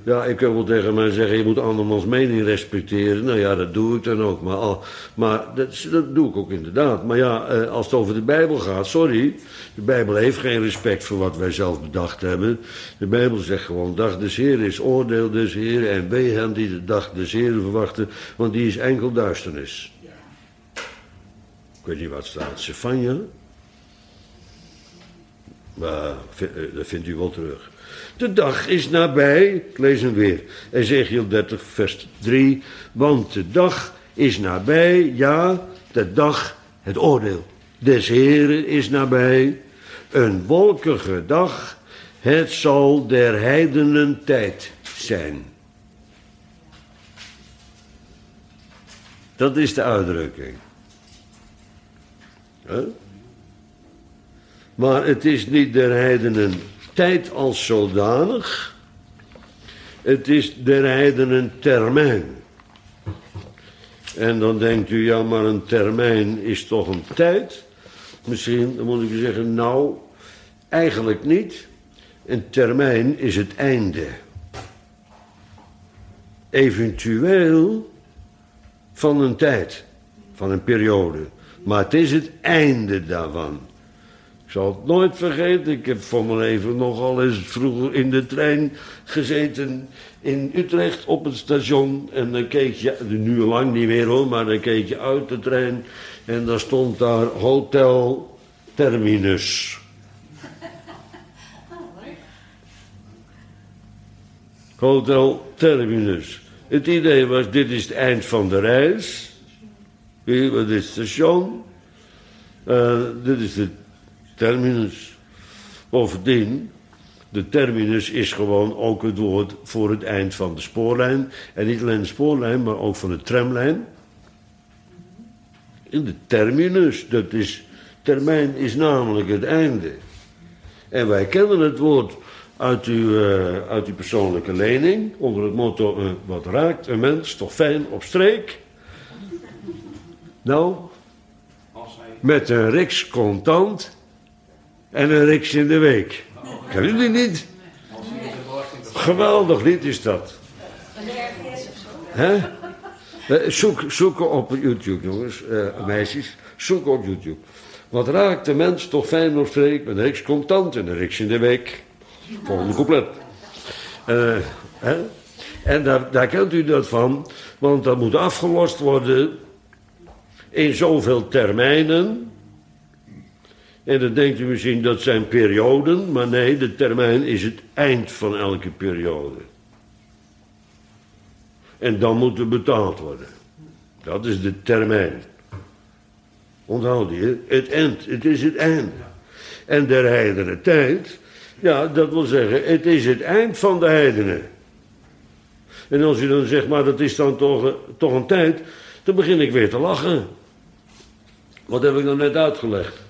Ja, ik kan wel tegen mij zeggen, je moet andermans mening respecteren. Nou ja, dat doe ik dan ook. Maar, al, maar dat, dat doe ik ook inderdaad. Maar ja, als het over de Bijbel gaat, sorry. De Bijbel heeft geen respect voor wat wij zelf bedacht hebben. De Bijbel zegt gewoon, dag des Heeren is oordeel des Heeren. En wee hen die de dag des Heeren verwachten, want die is enkel duisternis. Ik weet niet wat staat, Sefania. Maar dat vindt u wel terug. De dag is nabij, ik lees hem weer, Ezechiel dertig vers drie, want de dag is nabij, ja, de dag, het oordeel des Heeren is nabij, een wolkige dag, het zal der heidenen tijd zijn. Dat is de uitdrukking. Huh? Maar het is niet der heidenen tijd als zodanig. Het is der heidenen termijn. En dan denkt u, ja, maar een termijn is toch een tijd? Misschien, dan moet ik u zeggen, nou, eigenlijk niet. Een termijn is het einde. Eventueel van een tijd, van een periode. Maar het is het einde daarvan. Ik zal het nooit vergeten. Ik heb voor mijn leven nogal eens vroeger in de trein gezeten in Utrecht op het station. En dan keek je, nu lang niet meer hoor, maar dan keek je uit de trein. En daar stond daar Hotel Terminus. Hotel Terminus. Het idee was, dit is het eind van de reis. Hier, wat is het station? Uh, dit is de terminus. Bovendien, de terminus is gewoon ook het woord voor het eind van de spoorlijn. En niet alleen de spoorlijn, maar ook van de tramlijn. In de terminus, dat is, termijn is namelijk het einde. En wij kennen het woord uit uw, uh, uit uw persoonlijke lening, onder het motto, uh, wat raakt een mens toch fijn op streek? Nou, met een riks contant en een riks in de week. Kennen jullie niet? Geweldig lied is dat. Hè? Zoek, zoeken op YouTube, jongens, uh, meisjes. Zoeken op YouTube. Wat raakt de mens toch fijn op streek met een riks contant en een riks in de week? Volgende couplet. Uh, hè? En daar, daar kent u dat van, want dat moet afgelost worden in zoveel termijnen. En dan denkt u misschien dat zijn perioden, maar nee, de termijn is het eind van elke periode. En dan moet er betaald worden. Dat is de termijn. Onthoud je, het eind, het is het einde. En der heidenen tijd, ja, dat wil zeggen, het is het eind van de heidenen. En als u dan zegt, maar dat is dan toch, toch een tijd, dan begin ik weer te lachen. Wat heb ik nou net uitgelegd?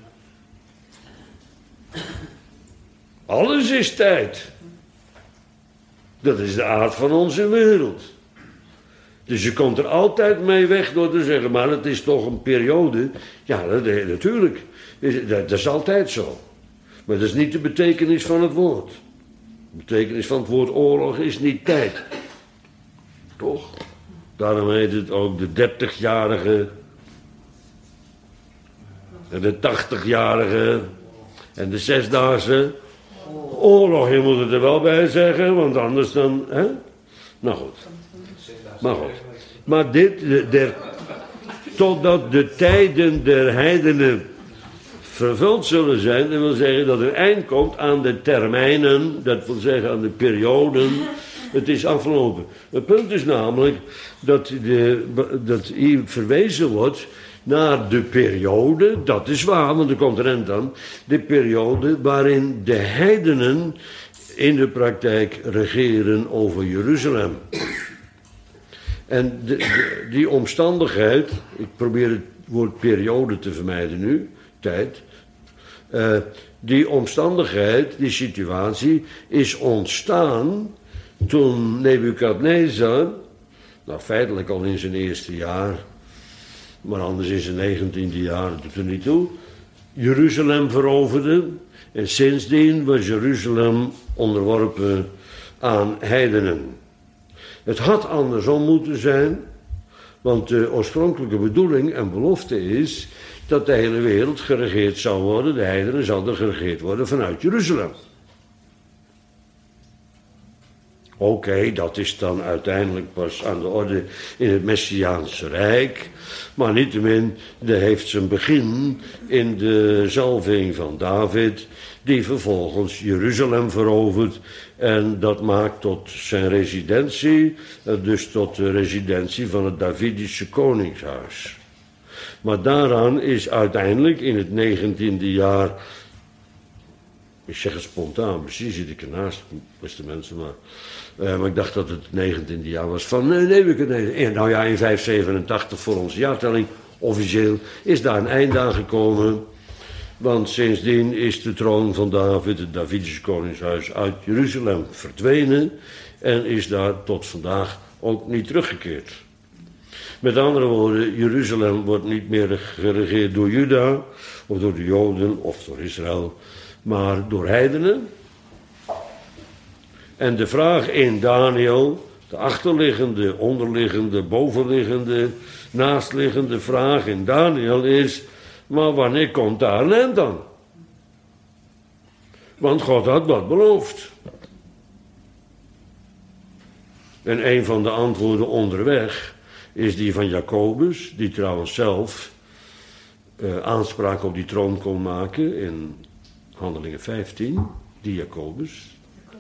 Alles is tijd. Dat is de aard van onze wereld. Dus je komt er altijd mee weg door te zeggen, maar het is toch een periode. Ja, dat, natuurlijk. Dat, dat is altijd zo. Maar dat is niet de betekenis van het woord. De betekenis van het woord oorlog is niet tijd. Toch? Daarom heet het ook de dertigjarige en de tachtigjarige en de zesdaagse oorlog. Je moet het er wel bij zeggen, want anders dan... Hè? Nou goed. Maar goed. Maar dit, de, de, totdat de tijden der heidenen vervuld zullen zijn, dat wil zeggen dat er eind komt aan de termijnen, dat wil zeggen aan de perioden. Het is afgelopen. Het punt is namelijk dat, de, dat hier verwezen wordt naar de periode, dat is waar, want er komt er een dan, de periode waarin de heidenen in de praktijk regeren over Jeruzalem. En de, de, die omstandigheid, ik probeer het woord periode te vermijden nu, tijd, uh, die omstandigheid, die situatie, is ontstaan toen Nebukadnezar, nou feitelijk al in zijn eerste jaar, maar anders in zijn negentiende jaar, dat doet er niet toe, Jeruzalem veroverde. En sindsdien was Jeruzalem onderworpen aan heidenen. Het had andersom moeten zijn, want de oorspronkelijke bedoeling en belofte is dat de hele wereld geregeerd zou worden, de heidenen zouden geregeerd worden vanuit Jeruzalem. Oké, okay, dat is dan uiteindelijk pas aan de orde in het Messiaanse Rijk. Maar niettemin, dat heeft zijn begin in de zalving van David, die vervolgens Jeruzalem verovert. En dat maakt tot zijn residentie, dus tot de residentie van het Davidische koningshuis. Maar daaraan is uiteindelijk in het negentiende jaar, ik zeg het spontaan, precies zit ik ernaast, beste mensen, maar, uh, maar ik dacht dat het het negentiende jaar was van, nee, nee, we nee, nou ja, in vijfhonderdzevenentachtig voor onze jaartelling, officieel, is daar een eind aan gekomen. Want sindsdien is de troon van David, het Davidische koningshuis, uit Jeruzalem verdwenen en is daar tot vandaag ook niet teruggekeerd. Met andere woorden, Jeruzalem wordt niet meer geregeerd door Juda, of door de Joden, of door Israël, maar door heidenen. En de vraag in Daniel, de achterliggende, onderliggende, bovenliggende, naastliggende vraag in Daniel is, maar wanneer komt daar een eind dan? Want God had wat beloofd. En een van de antwoorden onderweg is die van Jacobus, die trouwens zelf uh, aanspraak op die troon kon maken in Handelingen vijftien, die Jacobus.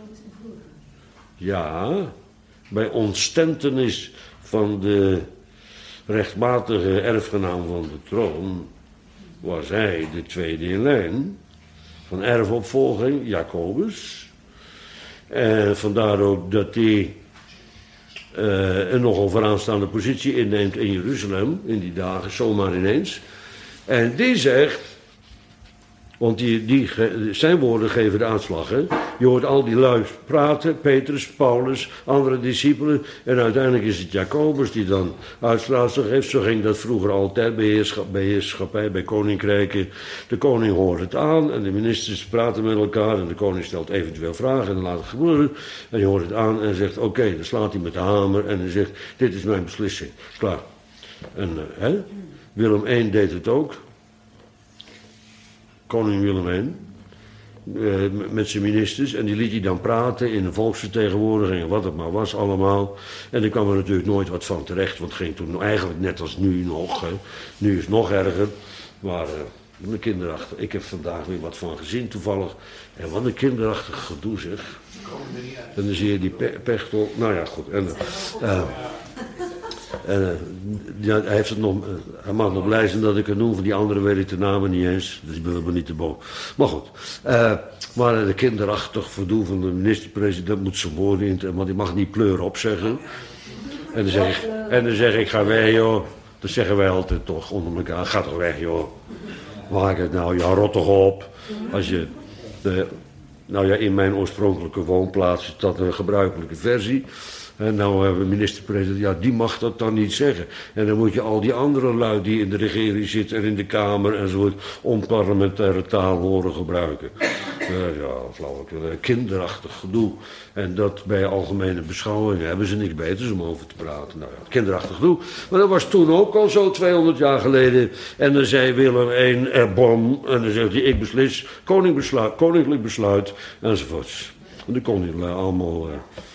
Ja, bij ontstentenis van de rechtmatige erfgenaam van de troon was hij de tweede in lijn van erfopvolging, Jacobus. En vandaar ook dat hij uh, een nogal vooraanstaande positie inneemt in Jeruzalem in die dagen, zomaar ineens. En die zegt, want die, die, zijn woorden geven de aanslag. Hè? Je hoort al die lui praten, Petrus, Paulus, andere discipelen. En uiteindelijk is het Jacobus die dan uitsluitsel geeft. Zo ging dat vroeger altijd bij, heerschap, bij heerschappij, bij koninkrijken. De koning hoort het aan en de ministers praten met elkaar. En de koning stelt eventueel vragen en dan laat het gebeuren. En je hoort het aan en zegt, oké, okay, dan slaat hij met de hamer. En dan zegt, dit is mijn beslissing. Klaar. En uh, hè? Willem de Eerste deed het ook. Koning Willem de Eerste, uh, met zijn ministers. En die liet hij dan praten in een volksvertegenwoordiging en wat het maar was allemaal. En er kwam er natuurlijk nooit wat van terecht, want het ging toen eigenlijk net als nu nog. Hè. Nu is het nog erger. Maar uh, een kinderachtig. Ik heb vandaag weer wat van gezien toevallig. En wat een kinderachtig gedoe zeg. En dan zie je die pe Pechtel. Nou ja, goed. En, uh, En, uh, ja, hij, heeft het nog, uh, hij mag nog blij zijn dat ik het noem, van die anderen weet ik de namen niet eens. Dus ik ben er niet te boven. Maar goed. Uh, maar de kinderachtig verdoe van de minister-president moet zijn woorden in, maar die mag niet pleur opzeggen. En dan zeg ik, en dan zeg ik ga weg joh. Dat zeggen wij altijd toch onder elkaar. Ga toch weg joh. Maak het nou, ja rot toch op. Als je, de, nou ja, in mijn oorspronkelijke woonplaats is dat een gebruikelijke versie. En nou hebben we minister-president, ja, die mag dat dan niet zeggen. En dan moet je al die andere lui die in de regering zitten en in de Kamer enzovoort onparlementaire taal horen gebruiken. Uh, ja, flauwekul, kinderachtig gedoe. En dat bij algemene beschouwingen hebben ze niks beters om over te praten. Nou ja, kinderachtig gedoe. Maar dat was toen ook al zo, tweehonderd jaar geleden. En dan zei Willem de Eerste, er bom. En dan zegt hij, ik beslis, koning besluit, koninklijk besluit, enzovoorts. En dan kon hij allemaal... Uh,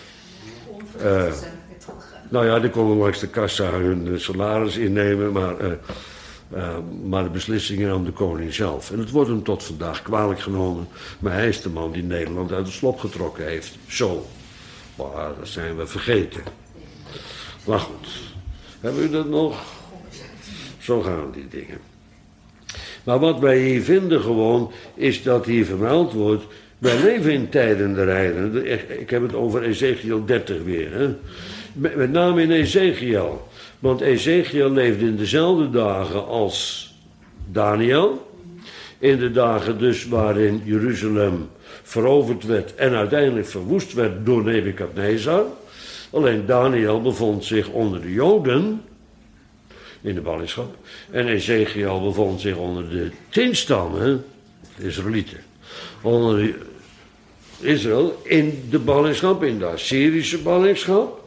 Uh, nou ja, die konden langs de kassa hun salaris innemen, maar, uh, uh, maar de beslissingen nam de koning zelf. En het wordt hem tot vandaag kwalijk genomen, maar hij is de man die Nederland uit het slop getrokken heeft. Zo, maar dat zijn we vergeten. Maar goed, hebben u dat nog? Zo gaan die dingen. Maar wat wij hier vinden gewoon, is dat hier vermeld wordt... Wij leven in tijden der heidenen. Ik heb het over Ezekiel dertig weer. Hè? Met name in Ezekiel. Want Ezekiel leefde in dezelfde dagen als Daniel. In de dagen dus waarin Jeruzalem veroverd werd en uiteindelijk verwoest werd door Nebukadnezar. Alleen Daniel bevond zich onder de Joden in de ballingschap. En Ezekiel bevond zich onder de tien stammen, de Israëlieten. Onder Israël in de ballingschap, in de Assyrische ballingschap.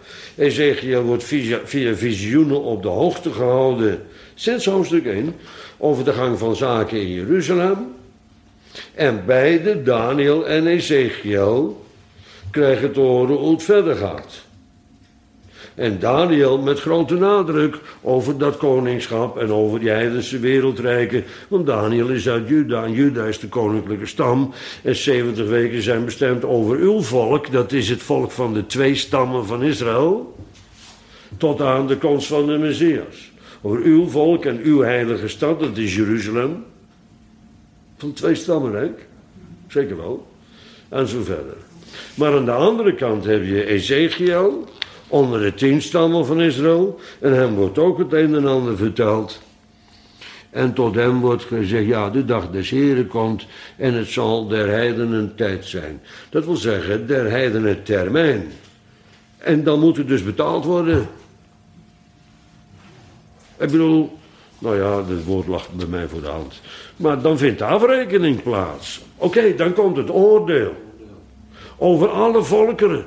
Ezekiel wordt via, via visioenen op de hoogte gehouden, sinds hoofdstuk één, over de gang van zaken in Jeruzalem. En beide, Daniel en Ezekiel, krijgen te horen hoe het verder gaat. En Daniel met grote nadruk over dat koningschap en over die heidense wereldrijken. Want Daniel is uit Juda en Juda is de koninklijke stam. En zeventig weken zijn bestemd over uw volk. Dat is het volk van de twee stammen van Israël. Tot aan de komst van de Messias. Over uw volk en uw heilige stad, dat is Jeruzalem. Van twee stammenrijk. Zeker wel. En zo verder. Maar aan de andere kant heb je Ezekiel, onder de tien stammen van Israël. En hem wordt ook het een en ander verteld. En tot hem wordt gezegd, ja, de dag des Heren komt en het zal der heidenen tijd zijn. Dat wil zeggen, der heidenen termijn. En dan moet het dus betaald worden. Ik bedoel, nou ja, het woord lag bij mij voor de hand. Maar dan vindt de afrekening plaats. Oké, okay, dan komt het oordeel. Over alle volkeren.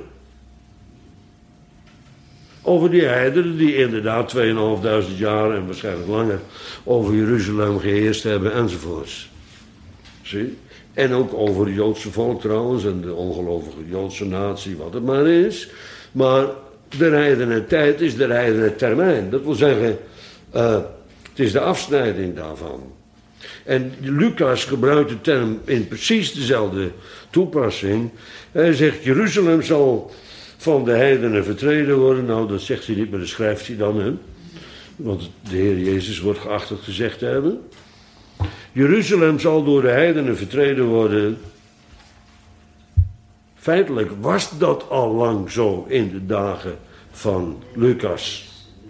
Over die heidenen die inderdaad tweeënhalfduizend jaar en waarschijnlijk langer over Jeruzalem geheerst hebben enzovoorts. Zie? En ook over het Joodse volk trouwens en de ongelovige Joodse natie, wat het maar is. Maar de heidenen tijd is de heidenen termijn. Dat wil zeggen, uh, het is de afsnijding daarvan. En Lucas gebruikt de term in precies dezelfde toepassing. Hij zegt, Jeruzalem zal van de heidenen vertreden worden. Nou, dat zegt hij niet, maar dat schrijft hij dan. Hè? Want de Heer Jezus wordt geacht het gezegd te hebben. Jeruzalem zal door de heidenen vertreden worden. Feitelijk was dat al lang zo in de dagen van Lucas.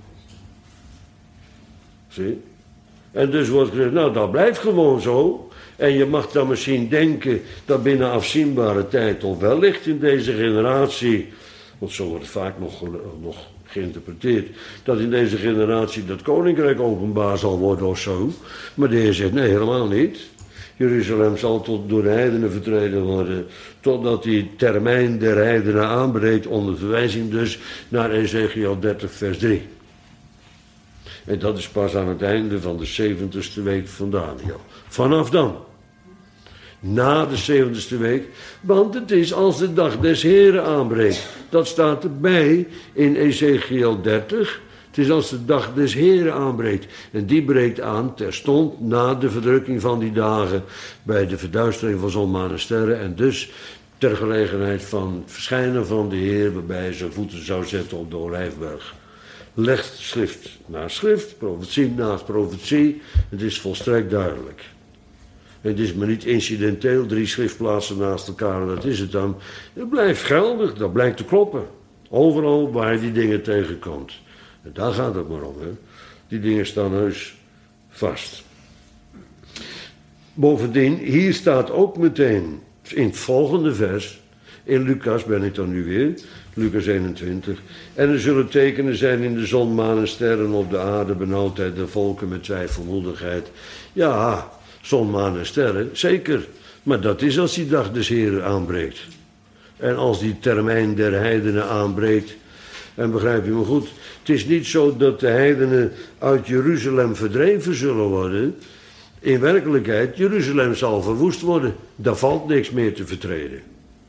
Zie? En dus wordt gezegd, nou dat blijft gewoon zo. En je mag dan misschien denken dat binnen afzienbare tijd, of wellicht in deze generatie, want zo wordt het vaak nog, nog geïnterpreteerd, dat in deze generatie dat koninkrijk openbaar zal worden of zo. Maar de Heer zegt, nee, helemaal niet. Jeruzalem zal tot door de heidenen vertreden worden, totdat die termijn der heidenen aanbreekt, onder verwijzing dus naar Ezekiel dertig vers drie. En dat is pas aan het einde van de zeventigste week van Daniel. Vanaf dan. Na de zeventigste week. Want het is als de dag des Heren aanbreekt. Dat staat erbij in Ezekiel dertig. Het is als de dag des Heren aanbreekt. En die breekt aan terstond na de verdrukking van die dagen. Bij de verduistering van zon, maan en sterren. En dus ter gelegenheid van het verschijnen van de Heer. Waarbij hij zijn voeten zou zetten op de Olijfberg. Legt schrift naast schrift, profetie naast profetie. Het is volstrekt duidelijk. Het is maar niet incidenteel, drie schriftplaatsen naast elkaar, dat is het dan. Het blijft geldig, dat blijkt te kloppen. Overal waar je die dingen tegenkomt. En daar gaat het maar om, hè. Die dingen staan heus vast. Bovendien, hier staat ook meteen, in het volgende vers, in Lucas ben ik dan nu weer, Lucas eenentwintig. En er zullen tekenen zijn in de zon, maan en sterren, op de aarde, benauwdheid der volken met twijfelmoedigheid. Ja, zon, maan en sterren, zeker. Maar dat is als die dag des Heren aanbreekt. En als die termijn der heidenen aanbreekt. En begrijp je me goed, het is niet zo dat de heidenen uit Jeruzalem verdreven zullen worden. In werkelijkheid, Jeruzalem zal verwoest worden. Daar valt niks meer te vertreden.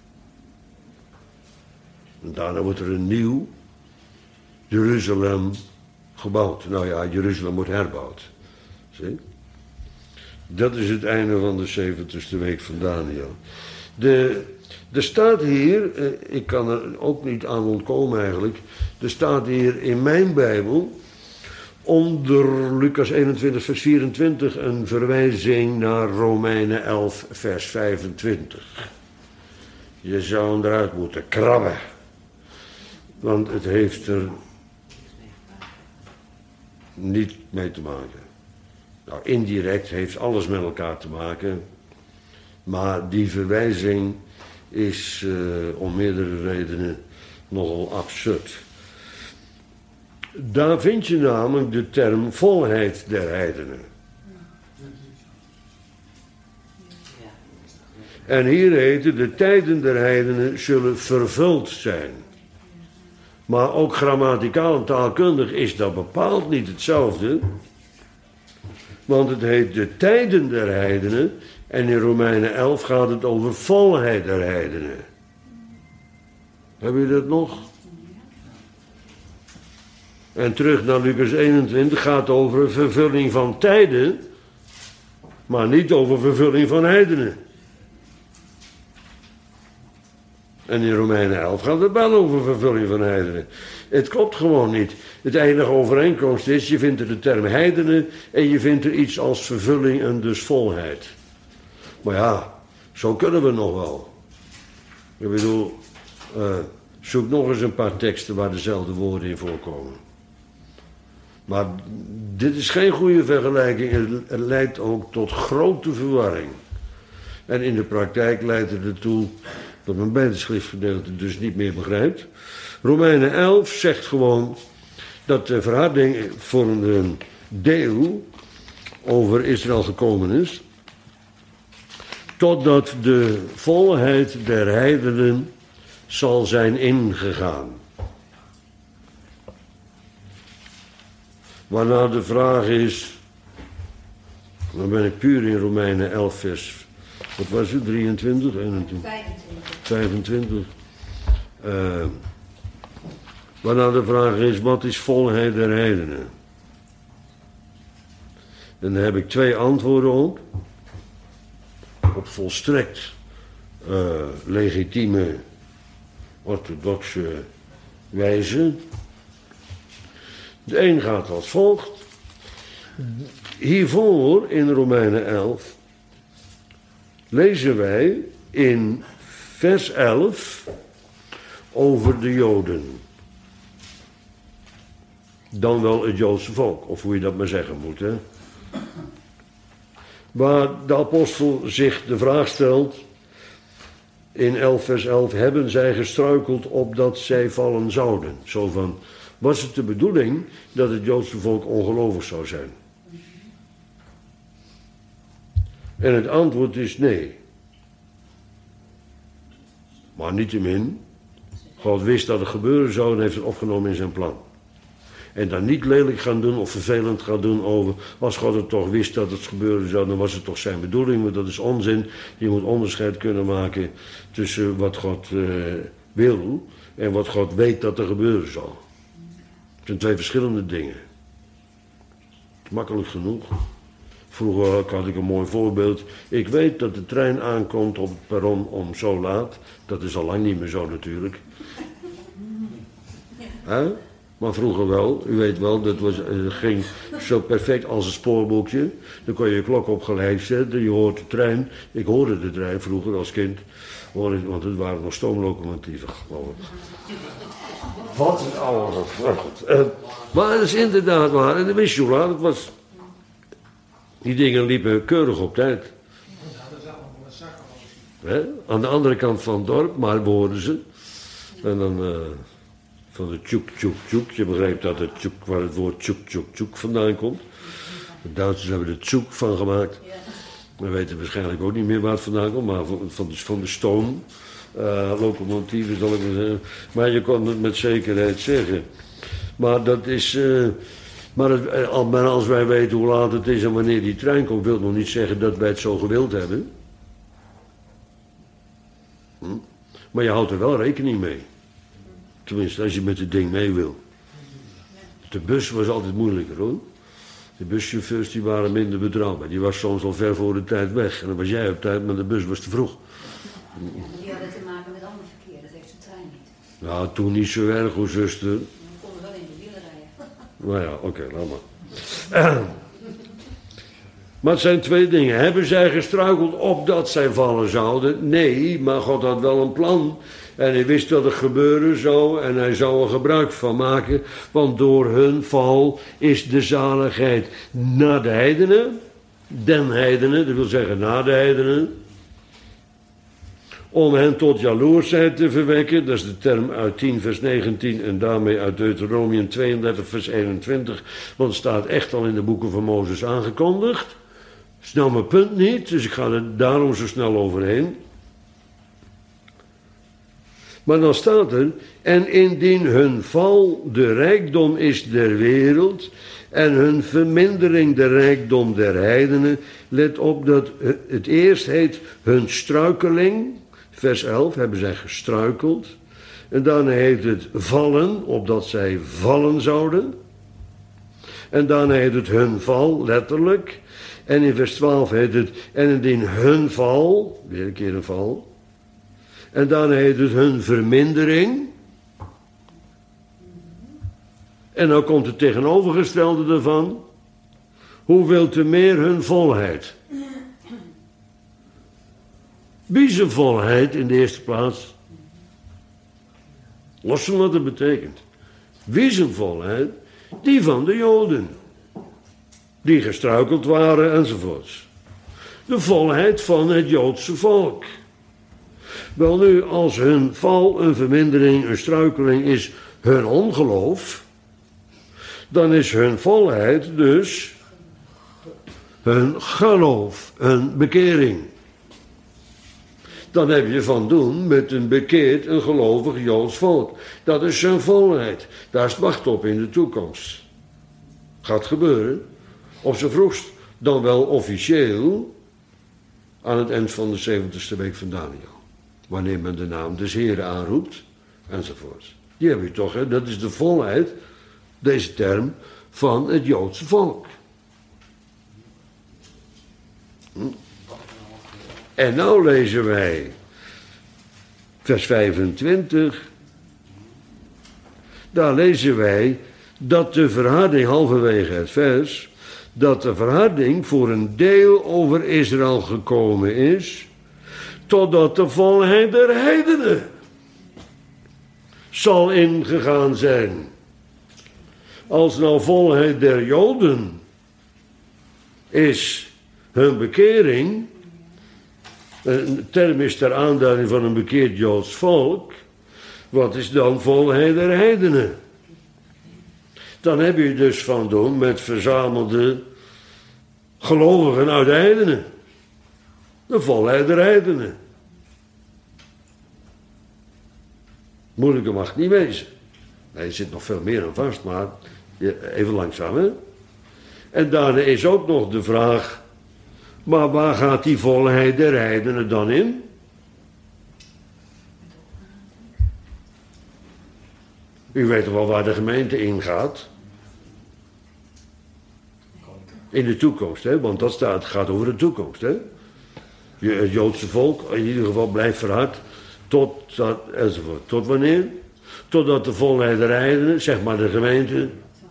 En daarna wordt er een nieuw Jeruzalem gebouwd. Nou ja, Jeruzalem wordt herbouwd. Zie? Dat is het einde van de zeventigste week van Daniel. De, er staat hier, eh, ik kan er ook niet aan ontkomen eigenlijk. Er staat hier in mijn Bijbel, onder Lucas eenentwintig vers vierentwintig, een verwijzing naar Romeinen elf vers vijfentwintig. Je zou hem eruit moeten krabben. Want het heeft er niet mee te maken. Nou, indirect heeft alles met elkaar te maken. Maar die verwijzing is uh, om meerdere redenen nogal absurd. Daar vind je namelijk de term volheid der heidenen. En hier heet het, de tijden der heidenen zullen vervuld zijn. Maar ook grammaticaal en taalkundig is dat bepaald niet hetzelfde. Want het heet de tijden der heidenen. En in Romeinen elf gaat het over volheid der heidenen. Hebben jullie dat nog? En terug naar Lucas eenentwintig gaat over een vervulling van tijden. Maar niet over vervulling van heidenen. En in Romeinen elf gaat het wel over vervulling van heidenen. Het klopt gewoon niet. Het enige overeenkomst is, je vindt er de term heidenen en je vindt er iets als vervulling en dus volheid. Maar ja, zo kunnen we nog wel. Ik bedoel, uh, zoek nog eens een paar teksten waar dezelfde woorden in voorkomen. Maar dit is geen goede vergelijking. Het leidt ook tot grote verwarring. En in de praktijk leidt het ertoe dat men bij het schriftgedeelte dus niet meer begrijpt. Romeinen elf zegt gewoon dat de verharding vormende deel over Israël gekomen is, totdat de volheid der heidenen zal zijn ingegaan. Waarna de vraag is, dan ben ik puur in Romeinen elf vers, wat was het, drieëntwintig, eenentwintig, vijfentwintig. vijfentwintig. Uh, waarna de vraag is, wat is volheid der heidenen? En daar heb ik twee antwoorden op. Op volstrekt uh, legitieme, orthodoxe wijze. De een gaat als volgt. Hiervoor in Romeinen elf lezen wij in vers elf over de Joden. Dan wel het Joodse volk, of hoe je dat maar zeggen moet. Hè? Waar de apostel zich de vraag stelt, in elf vers elf, hebben zij gestruikeld opdat zij vallen zouden. Zo van, was het de bedoeling dat het Joodse volk ongelovig zou zijn? En het antwoord is nee. Maar niettemin, God wist dat het gebeuren zou en heeft het opgenomen in zijn plan. En dan niet lelijk gaan doen of vervelend gaan doen over, als God het toch wist dat het gebeuren zou, dan was het toch zijn bedoeling, maar dat is onzin. Je moet onderscheid kunnen maken tussen wat God uh, wil en wat God weet dat er gebeuren zal. Het zijn twee verschillende dingen. Makkelijk genoeg. Vroeger had ik een mooi voorbeeld. Ik weet dat de trein aankomt op het perron om zo laat. Dat is al lang niet meer zo natuurlijk. Hè? Maar vroeger wel. U weet wel, dat was, het ging zo perfect als een spoorboekje. Dan kon je je klok op gelijk zetten. Je hoort de trein. Ik hoorde de trein vroeger als kind. Want het waren nog stoomlocomotieven, geloof ik. Wat een oude goed. Uh, maar het is inderdaad waar. En dan wist je hoe laat het was. Die dingen liepen keurig op tijd. He? Aan de andere kant van het dorp, maar woorden ze. En dan uh, van de tjoek, tjoek, tjoek. Je begrijpt dat het tjoek, waar het woord tjoek, tjoek, tjoek vandaan komt. De Duitsers hebben er tjoek van gemaakt. We weten waarschijnlijk ook niet meer waar het vandaan komt, maar van de, van de stoom. Uh, locomotieven zal ik maar zeggen. Maar je kon het met zekerheid zeggen. Maar dat is... Uh, maar, het, maar als wij weten hoe laat het is en wanneer die trein komt, wil het nog niet zeggen dat wij het zo gewild hebben. Hm? Maar je houdt er wel rekening mee. Tenminste, als je met het ding mee wil. De bus was altijd moeilijker hoor. De buschauffeurs die waren minder betrouwbaar. Die was soms al ver voor de tijd weg. En dan was jij op tijd, maar de bus was te vroeg. Ja, die hadden te maken met ander verkeer, dat heeft de trein niet. Nou, toen niet zo erg hoor, zuster. We konden wel in de wielen rijden. Nou ja, oké, okay, laat maar. Uh, maar het zijn twee dingen. Hebben zij gestruikeld opdat zij vallen zouden? Nee, maar God had wel een plan. En hij wist dat het gebeuren zou en hij zou er gebruik van maken. Want door hun val is de zaligheid na de heidenen. Den heidenen, dat wil zeggen na de heidenen. Om hen tot jaloersheid te verwekken. Dat is de term uit tien vers negentien en daarmee uit Deuteronomium tweeëndertig vers eenentwintig. Want het staat echt al in de boeken van Mozes aangekondigd. Snel mijn punt niet, dus ik ga er daarom zo snel overheen. Maar dan staat er, en indien hun val de rijkdom is der wereld en hun vermindering de rijkdom der heidenen, let op dat het eerst heet hun struikeling, vers elf hebben zij gestruikeld, en daarna heet het vallen, opdat zij vallen zouden, en daarna heet het hun val, letterlijk, en in vers twaalf heet het, en indien hun val, weer een keer een val, en dan heet het hun vermindering. En dan komt het tegenovergestelde ervan. Hoeveel te meer hun volheid. Wie zijn volheid in de eerste plaats? Los van wat het betekent. Wie zijn volheid? Die van de Joden. Die gestruikeld waren enzovoorts. De volheid van het Joodse volk. Wel nu, als hun val, een vermindering, een struikeling is hun ongeloof, dan is hun volheid dus hun geloof, hun bekering. Dan heb je van doen met een bekeerd, een gelovig Joods volk. Dat is zijn volheid. Daar is wacht op in de toekomst. Gaat gebeuren. Op z'n vroegst, dan wel officieel, aan het eind van de zeventigste week van Daniel. Wanneer men de naam des Heren aanroept, enzovoort. Die heb je toch, hè? Dat is de volheid, deze term, van het Joodse volk. Hm? En nou lezen wij, vers vijfentwintig, daar lezen wij dat de verharding, halverwege het vers, dat de verharding voor een deel over Israël gekomen is, totdat de volheid der heidenen zal ingegaan zijn. Als nou volheid der Joden is hun bekering, een term is ter aanduiding van een bekeerd Joods volk, wat is dan volheid der heidenen? Dan heb je dus van doen met verzamelde gelovigen uit de heidenen. De volheid der heidenen. Moeilijker mag het niet wezen. Nee, er zit nog veel meer aan vast, maar even langzaam, hè. En daarna is ook nog de vraag, maar waar gaat die volheid der heidenen dan in? U weet toch wel waar de gemeente ingaat? In de toekomst, hè? Want dat staat, gaat over de toekomst, hè? Het Joodse volk, in ieder geval, blijft verhard tot, dat, enzovoort. Tot wanneer? Totdat de volheid der heidenen, zeg maar de gemeente,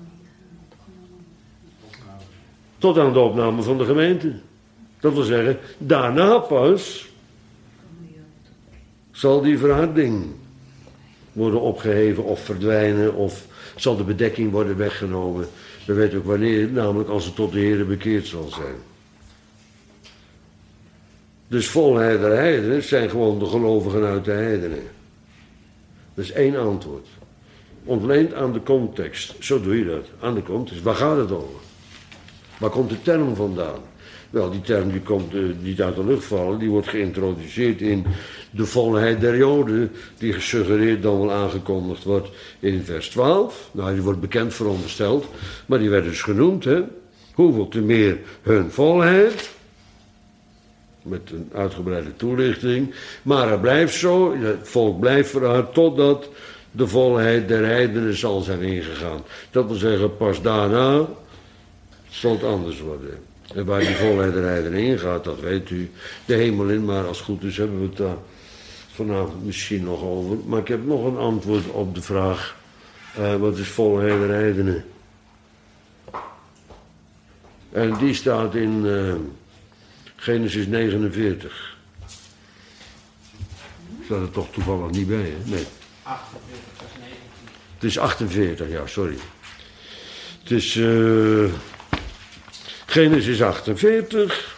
tot aan de opname van de gemeente. Dat wil zeggen, daarna pas zal die verharding worden opgeheven of verdwijnen, of zal de bedekking worden weggenomen. We weten ook wanneer, namelijk als het tot de Heere bekeerd zal zijn. Dus volheid der heidenen zijn gewoon de gelovigen uit de heidenen. Dat is één antwoord. Ontleend aan de context. Zo doe je dat. Aan de context. Waar gaat het over? Waar komt de term vandaan? Wel, die term die komt uh, niet uit de lucht vallen. Die wordt geïntroduceerd in de volheid der Joden. Die gesuggereerd dan wel aangekondigd wordt in vers twaalf. Nou, die wordt bekend verondersteld. Maar die werd dus genoemd, hè. Hoeveel te meer hun volheid. Met een uitgebreide toelichting. Maar het blijft zo. Het volk blijft verhard totdat de volheid der heidenen zal zijn ingegaan. Dat wil zeggen, pas daarna zal het anders worden. En waar die volheid der heidenen ingaat, dat weet u. De hemel in, maar als het goed is hebben we het daar vanavond misschien nog over. Maar ik heb nog een antwoord op de vraag, uh, wat is volheid der heidenen? En die staat in uh, Genesis negenenveertig. Staat er toch toevallig niet bij, hè? Nee. achtenveertig, vers negentien. Het is achtenveertig, ja, sorry. Het is uh, Genesis achtenveertig.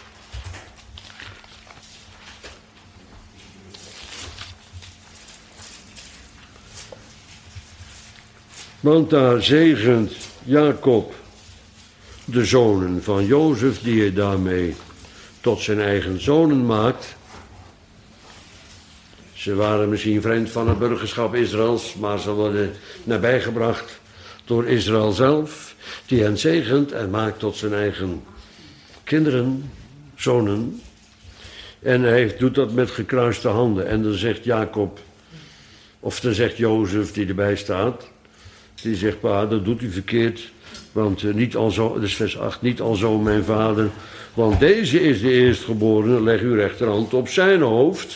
Want daar zegent Jacob de zonen van Jozef, die hij daarmee tot zijn eigen zonen maakt. Ze waren misschien vreemd van het burgerschap Israëls, maar ze worden nabijgebracht door Israël zelf, die hen zegent en maakt tot zijn eigen kinderen, zonen. En hij heeft, doet dat met gekruiste handen. En dan zegt Jacob, of dan zegt Jozef, die erbij staat, die zegt, pa, dat doet u verkeerd, want uh, niet alzo, dat is vers acht, niet alzo mijn vader, want deze is de eerstgeborene, leg uw rechterhand op zijn hoofd.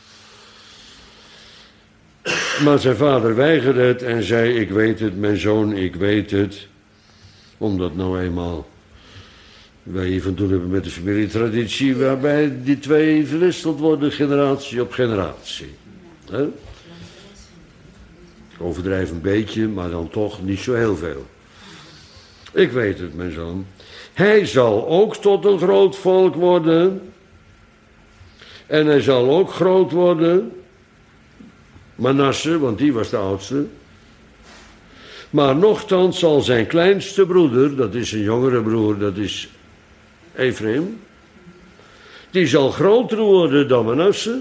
Maar zijn vader weigerde het en zei, ik weet het, mijn zoon, ik weet het. Omdat nou eenmaal wij hier van doen hebben met de familietraditie, waarbij die twee verwisseld worden, generatie op generatie. He? Ik overdrijf een beetje, maar dan toch niet zo heel veel. Ik weet het, mijn zoon. Hij zal ook tot een groot volk worden. En hij zal ook groot worden. Manasse, want die was de oudste. Maar nochtans zal zijn kleinste broeder, dat is een jongere broer, dat is Ephraim, die zal groter worden dan Manasse.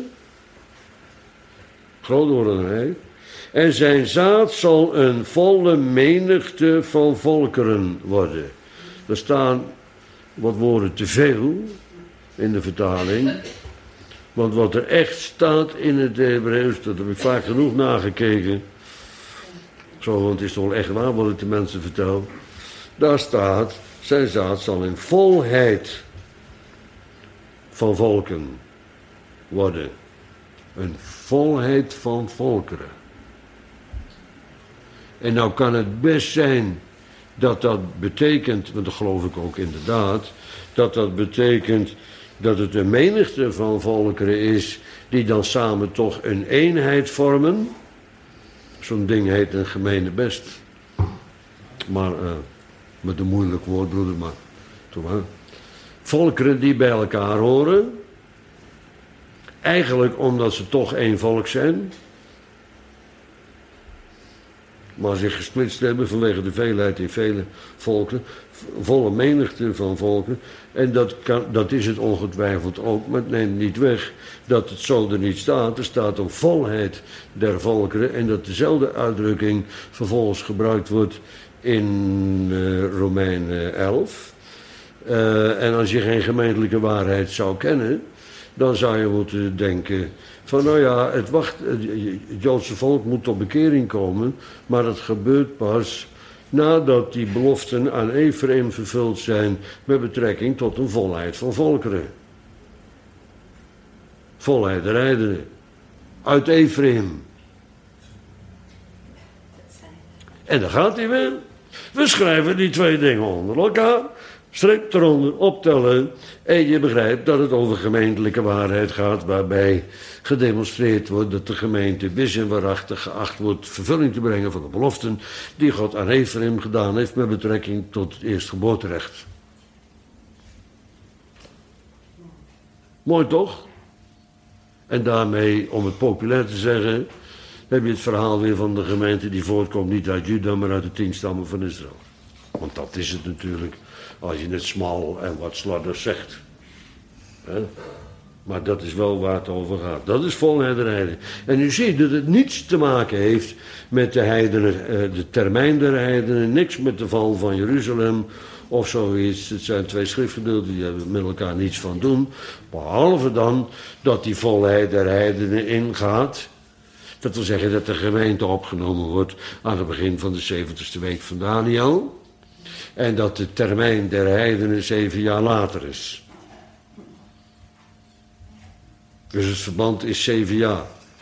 Groter worden dan hij. En zijn zaad zal een volle menigte van volkeren worden. Er staan wat woorden te veel in de vertaling. Want wat er echt staat in het Hebreeuws, dat heb ik vaak genoeg nagekeken. Zo, want het is toch echt waar wat ik de mensen vertel. Daar staat, zijn zaad zal in volheid van volken worden. Een volheid van volkeren. En nou kan het best zijn dat dat betekent, want dat geloof ik ook inderdaad, dat dat betekent dat het een menigte van volkeren is die dan samen toch een eenheid vormen. Zo'n ding heet een gemeenebest. Maar, uh, met een moeilijk woord, broeder, maar toch maar. Volkeren die bij elkaar horen. Eigenlijk omdat ze toch één volk zijn. Maar zich gesplitst hebben vanwege de veelheid in vele volken. Volle menigte van volken. En dat, kan, dat is het ongetwijfeld ook. Maar het neemt niet weg dat het zo er niet staat. Er staat een volheid der volkeren. En dat dezelfde uitdrukking vervolgens gebruikt wordt in uh, Romeinen elf. Uh, en als je geen gemeentelijke waarheid zou kennen, dan zou je moeten denken van nou ja, het, wacht, het Joodse volk moet tot bekering komen, maar dat gebeurt pas nadat die beloften aan Ephraim vervuld zijn met betrekking tot een volheid van volkeren. Volheid der heidenen. Uit Ephraim. En dan gaat hij weer. We schrijven die twee dingen onder elkaar. Streep eronder, optellen. En je begrijpt dat het over gemeentelijke waarheid gaat, waarbij gedemonstreerd wordt dat de gemeente bis en waarachtig geacht wordt vervulling te brengen van de beloften die God aan Ephraim gedaan heeft met betrekking tot het eerstgeboorterecht. Mooi toch? En daarmee, om het populair te zeggen, heb je het verhaal weer van de gemeente die voortkomt niet uit Juda, maar uit de tien stammen van Israël. Want dat is het natuurlijk, als je het smal en wat slordig zegt. He? Maar dat is wel waar het over gaat. Dat is volheid der heidenen. En u ziet dat het niets te maken heeft met de heidenen, de termijn der heidenen, niks met de val van Jeruzalem of zoiets. Het zijn twee schriftgedeelten die er met elkaar niets van doen. Behalve dan dat die volheid der heidenen ingaat. Dat wil zeggen dat de gemeente opgenomen wordt aan het begin van de zeventigste week van Daniel. En dat de termijn der heidenen zeven jaar later is. Dus het verband is zeven jaar.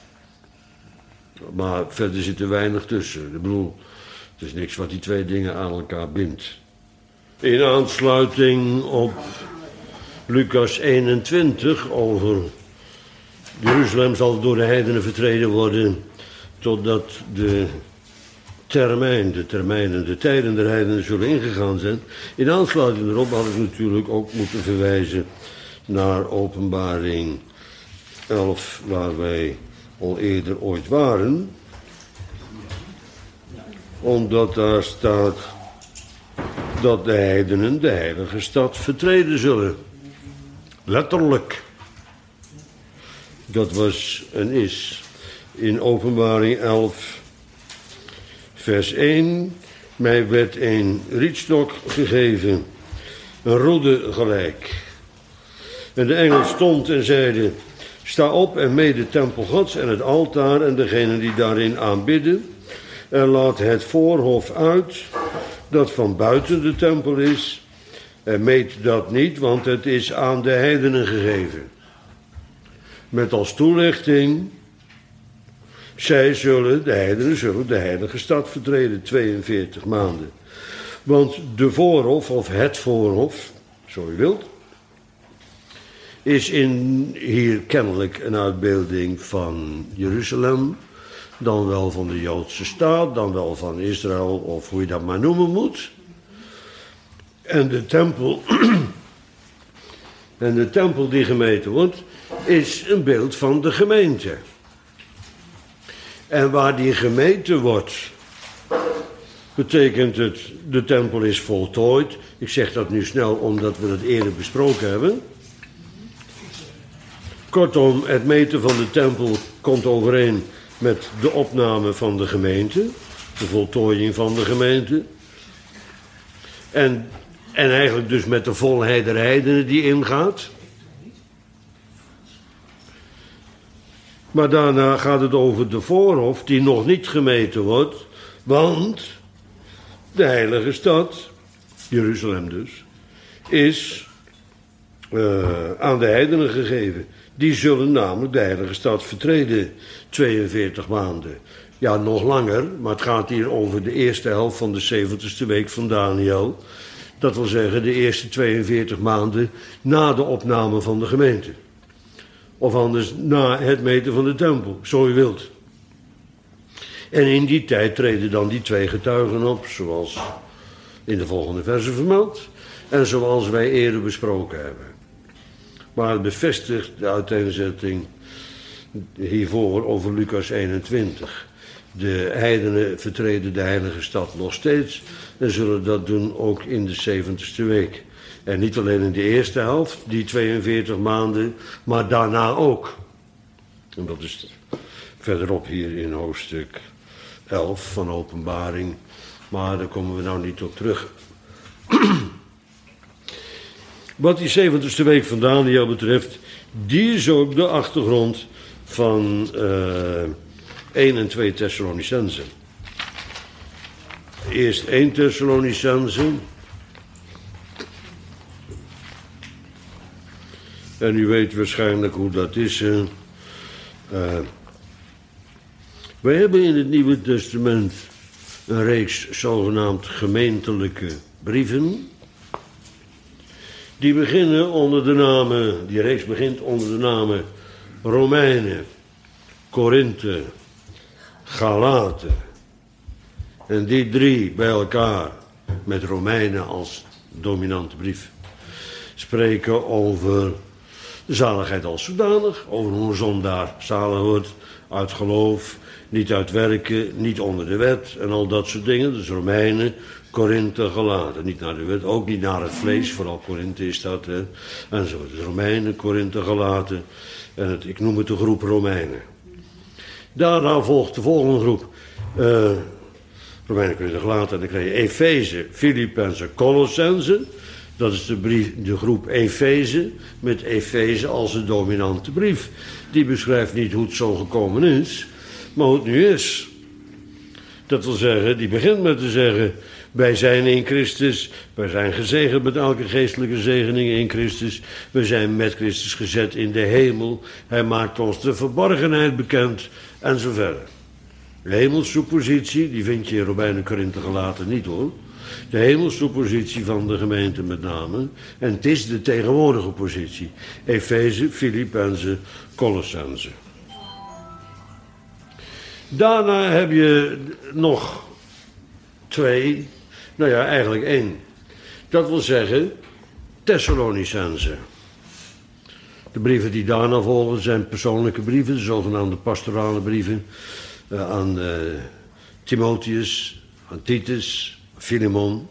Maar verder zit er weinig tussen. Ik bedoel, het is niks wat die twee dingen aan elkaar bindt. In aansluiting op Lucas eenentwintig over Jeruzalem zal door de heidenen vertreden worden totdat de termijn, de termijnen, de tijden der heidenen zullen ingegaan zijn. In aansluiting erop had ik natuurlijk ook moeten verwijzen naar Openbaring elf, waar wij al eerder ooit waren. Omdat daar staat dat de heidenen de heilige stad vertreden zullen. Letterlijk. Dat was en is in Openbaring elf, vers één. Mij werd een rietstok gegeven, een rodde gelijk. En de engel stond en zeide: sta op en meet de tempel Gods en het altaar en degenen die daarin aanbidden. En laat het voorhof uit, dat van buiten de tempel is. En meet dat niet, want het is aan de heidenen gegeven. Met als toelichting: zij zullen, de heidenen zullen de heilige stad vertreden, tweeënveertig maanden. Want de voorhof, of het voorhof, zo je wilt, is in hier kennelijk een uitbeelding van Jeruzalem, dan wel van de Joodse staat, dan wel van Israël, of hoe je dat maar noemen moet. En de tempel, en de tempel die gemeten wordt, is een beeld van de gemeente. En waar die gemeten wordt, betekent het, de tempel is voltooid. Ik zeg dat nu snel omdat we dat eerder besproken hebben. Kortom, het meten van de tempel komt overeen met de opname van de gemeente, de voltooiing van de gemeente. En, en eigenlijk dus met de volheid der heidenen die ingaat. Maar daarna gaat het over de voorhof die nog niet gemeten wordt, want de heilige stad, Jeruzalem dus, is uh, aan de heidenen gegeven. Die zullen namelijk de heilige stad vertreden, tweeënveertig maanden. Ja, nog langer, maar het gaat hier over de eerste helft van de zeventigste week van Daniel. Dat wil zeggen de eerste tweeënveertig maanden na de opname van de gemeente. Of anders na het meten van de tempel, zo je wilt. En in die tijd treden dan die twee getuigen op, zoals in de volgende verse vermeld. En zoals wij eerder besproken hebben. Maar het bevestigt de uiteenzetting hiervoor over Lucas eenentwintig. De heidenen vertreden de heilige stad nog steeds en zullen dat doen ook in de zeventigste week. En niet alleen in de eerste helft, die tweeënveertig maanden, maar daarna ook. En dat is verderop hier in hoofdstuk elf van Openbaring. Maar daar komen we nou niet op terug. Wat die zeventigste week van Daniel betreft, die is ook de achtergrond van uh, één en twee Thessalonicense. Eerst één Thessalonicense. En u weet waarschijnlijk hoe dat is. Uh, wij hebben in het Nieuwe Testament een reeks zogenaamd gemeentelijke brieven. Die beginnen onder de namen, die reeks begint onder de namen Romeinen, Korinthe, Galaten. En die drie bij elkaar, met Romeinen als dominante brief, spreken over de zaligheid als zodanig, over hoe een zondaar zalig wordt, uit geloof, niet uit werken, niet onder de wet en al dat soort dingen. Dus Romeinen, Korinthe, Galaten. Niet naar de wet, ook niet naar het vlees, vooral Korinthe is dat. Hè. En zo, dus Romeinen, Korinthe, Galaten. En het, ik noem het de groep Romeinen. Daarna volgt de volgende groep. Uh, Romeinen, Korinthe, Galaten. En dan krijg je Efeze, Filippenzen, Colossenzen. Dat is de, brief, de groep Efeze, met Efeze als de dominante brief. Die beschrijft niet hoe het zo gekomen is, maar hoe het nu is. Dat wil zeggen, die begint met te zeggen: wij zijn in Christus, wij zijn gezegend met elke geestelijke zegening in Christus. We zijn met Christus gezet in de hemel. Hij maakt ons de verborgenheid bekend en zo verder. De hemelse positie, die vind je in Romeinen, Korinthe, Galaten niet hoor. De hemelse positie van de gemeente met name. En het is de tegenwoordige positie. Efeze, Filippenzen, Colossenzen. Daarna heb je nog twee, nou ja, eigenlijk één. Dat wil zeggen, Thessalonicense. De brieven die daarna volgen zijn persoonlijke brieven, de zogenaamde pastorale brieven. Uh, aan uh, Timotheus, aan Titus, Filemon.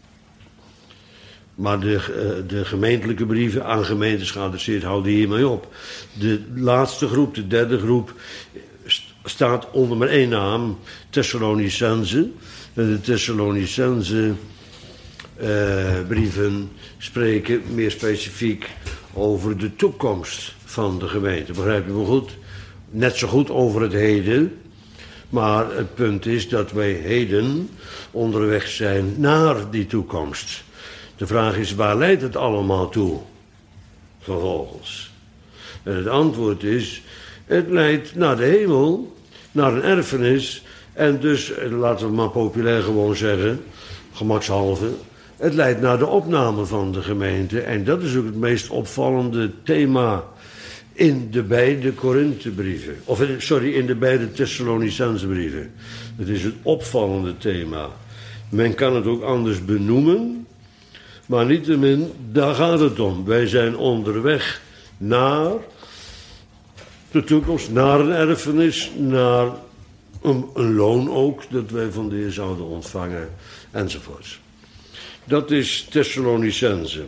Maar de, uh, de gemeentelijke brieven aan gemeentes geadresseerd houden hiermee op. De laatste groep, de derde groep, staat onder maar één naam, Thessalonicense. En de Thessalonicense uh, brieven spreken meer specifiek over de toekomst van de gemeente. Begrijp je me goed? Net zo goed over het heden. Maar het punt is dat wij heden onderweg zijn naar die toekomst. De vraag is, waar leidt het allemaal toe? Vervolgens. En het antwoord is, het leidt naar de hemel, naar een erfenis. En dus, laten we maar populair gewoon zeggen, gemakshalve, het leidt naar de opname van de gemeente. En dat is ook het meest opvallende thema in de beide Korinthebrieven. Of sorry, in de beide Thessalonicense brieven. Het is het opvallende thema. Men kan het ook anders benoemen, maar niettemin, daar gaat het om. Wij zijn onderweg naar de toekomst, naar een erfenis, naar een, een loon ook, dat wij van de Heer zouden ontvangen, enzovoorts. Dat is Thessalonicense.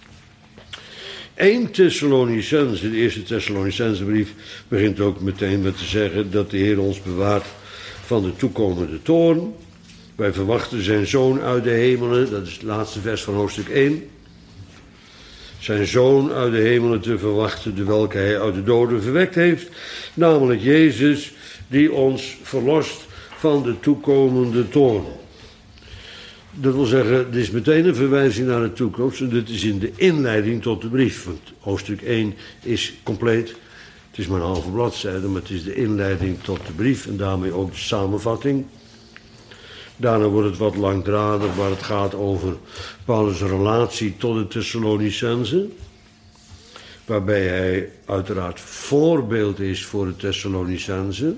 één Thessalonicense, de eerste Thessalonicense brief, begint ook meteen met te zeggen dat de Heer ons bewaart van de toekomende toorn. Wij verwachten zijn zoon uit de hemelen, dat is het laatste vers van hoofdstuk één. Zijn zoon uit de hemelen te verwachten, de welke hij uit de doden verwekt heeft, namelijk Jezus, die ons verlost van de toekomende toorn. Dat wil zeggen, dit is meteen een verwijzing naar de toekomst en dit is in de inleiding tot de brief. Want hoofdstuk één is compleet, het is maar een halve bladzijde, maar het is de inleiding tot de brief en daarmee ook de samenvatting. Daarna wordt het wat langdradig, waar het gaat over Paulus' relatie tot de Thessalonicense, waarbij hij uiteraard voorbeeld is voor de Thessalonicense.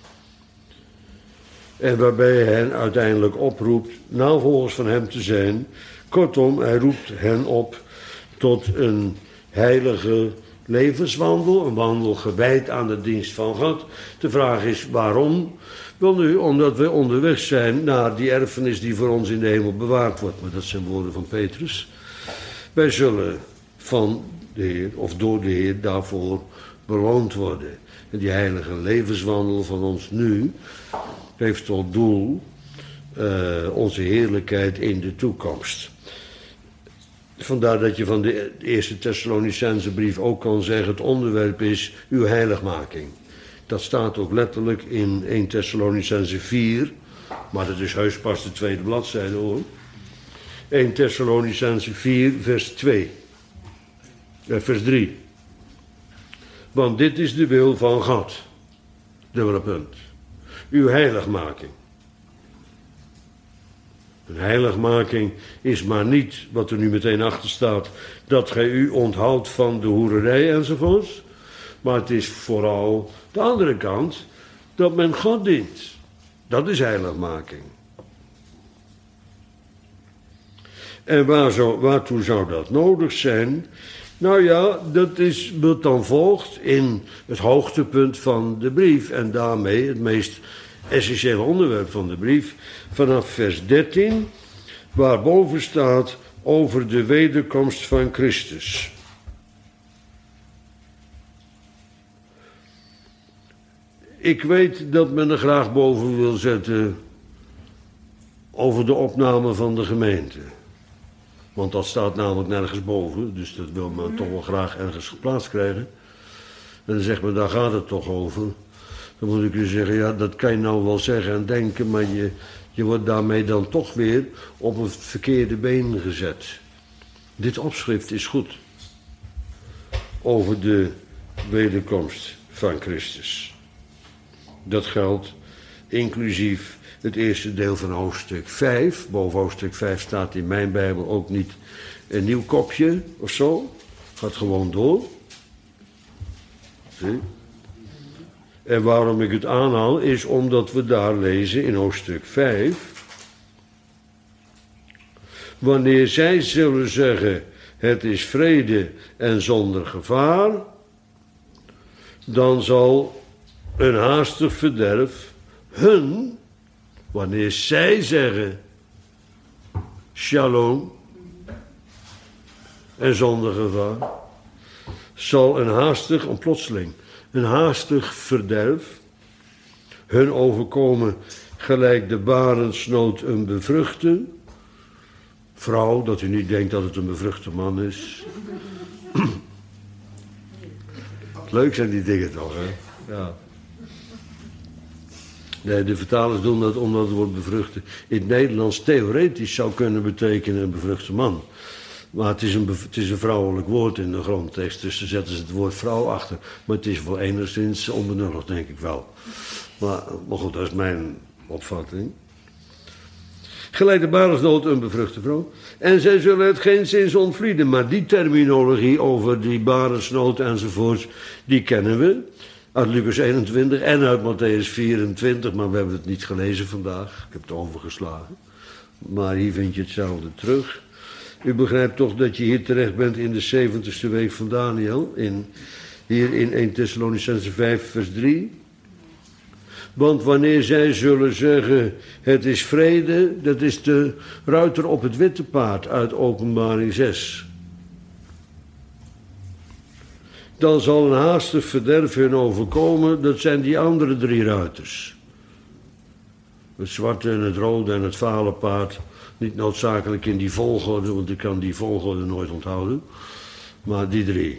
En waarbij hij hen uiteindelijk oproept navolgers van hem te zijn. Kortom, hij roept hen op tot een heilige levenswandel, een wandel gewijd aan de dienst van God. De vraag is waarom? Wel nu, omdat we onderweg zijn naar die erfenis die voor ons in de hemel bewaard wordt. Maar dat zijn woorden van Petrus. Wij zullen van de Heer, of door de Heer, daarvoor beloond worden. En die heilige levenswandel van ons nu heeft tot doel uh, onze heerlijkheid in de toekomst. Vandaar dat je van de eerste Thessalonicense brief ook kan zeggen, het onderwerp is uw heiligmaking. Dat staat ook letterlijk in één Thessalonicense vier, maar dat is heus pas de tweede bladzijde hoor. één Thessalonicense vier vers twee, eh, vers drie. Want dit is de wil van God. Dubbele punt. Uw heiligmaking. Een heiligmaking is maar niet, wat er nu meteen achter staat, dat gij u onthoudt van de hoererij enzovoorts. Maar het is vooral de andere kant, dat men God dient. Dat is heiligmaking. En waar zou, waartoe zou dat nodig zijn? Nou ja, dat is wat dan volgt in het hoogtepunt van de brief. En daarmee het meest essentiële onderwerp van de brief. Vanaf vers dertien, waarboven staat over de wederkomst van Christus. Ik weet dat men er graag boven wil zetten over de opname van de gemeente. Want dat staat namelijk nergens boven, dus dat wil men toch wel graag ergens geplaatst krijgen. En dan zegt men, daar gaat het toch over. Dan moet ik u zeggen, ja, dat kan je nou wel zeggen en denken, maar je, je wordt daarmee dan toch weer op het verkeerde been gezet. Dit opschrift is goed over de wederkomst van Christus. Dat geldt inclusief het eerste deel van hoofdstuk vijf. Boven hoofdstuk vijf staat in mijn Bijbel ook niet een nieuw kopje of zo. Gaat gewoon door. Zie? En waarom ik het aanhaal is omdat we daar lezen in hoofdstuk vijf. Wanneer zij zullen zeggen, het is vrede en zonder gevaar, dan zal een haastig verderf hun, wanneer zij zeggen, shalom en zonder gevaar, zal een haastig, een plotseling, een haastig verderf hun overkomen gelijk de barensnood een bevruchte. Vrouw, dat u niet denkt dat het een bevruchte man is. Leuk zijn die dingen toch, hè? Ja. Nee, de vertalers doen dat omdat het woord bevruchte in het Nederlands theoretisch zou kunnen betekenen een bevruchte man. Maar het is, een, het is een vrouwelijk woord in de grondtekst, dus daar zetten ze het woord vrouw achter. Maar het is wel enigszins onbenullig, denk ik wel. Maar, maar goed, dat is mijn opvatting. Gelijk de barensnood een bevruchte vrouw. En zij zullen het geen zins ontvlieden. Maar die terminologie over die barensnood enzovoorts, die kennen we. Uit Lucas eenentwintig en uit Matthäus vierentwintig. Maar we hebben het niet gelezen vandaag. Ik heb het overgeslagen. Maar hier vind je hetzelfde terug. U begrijpt toch dat je hier terecht bent in de zeventigste week van Daniel. In, hier in eerste Thessalonicenzen vijf vers drie. Want wanneer zij zullen zeggen, het is vrede, dat is de ruiter op het witte paard uit Openbaring zes. Dan zal een haastig verderf hun overkomen, dat zijn die andere drie ruiters. Het zwarte en het rode en het vale paard, niet noodzakelijk in die volgorde, want ik kan die volgorde nooit onthouden, maar die drie.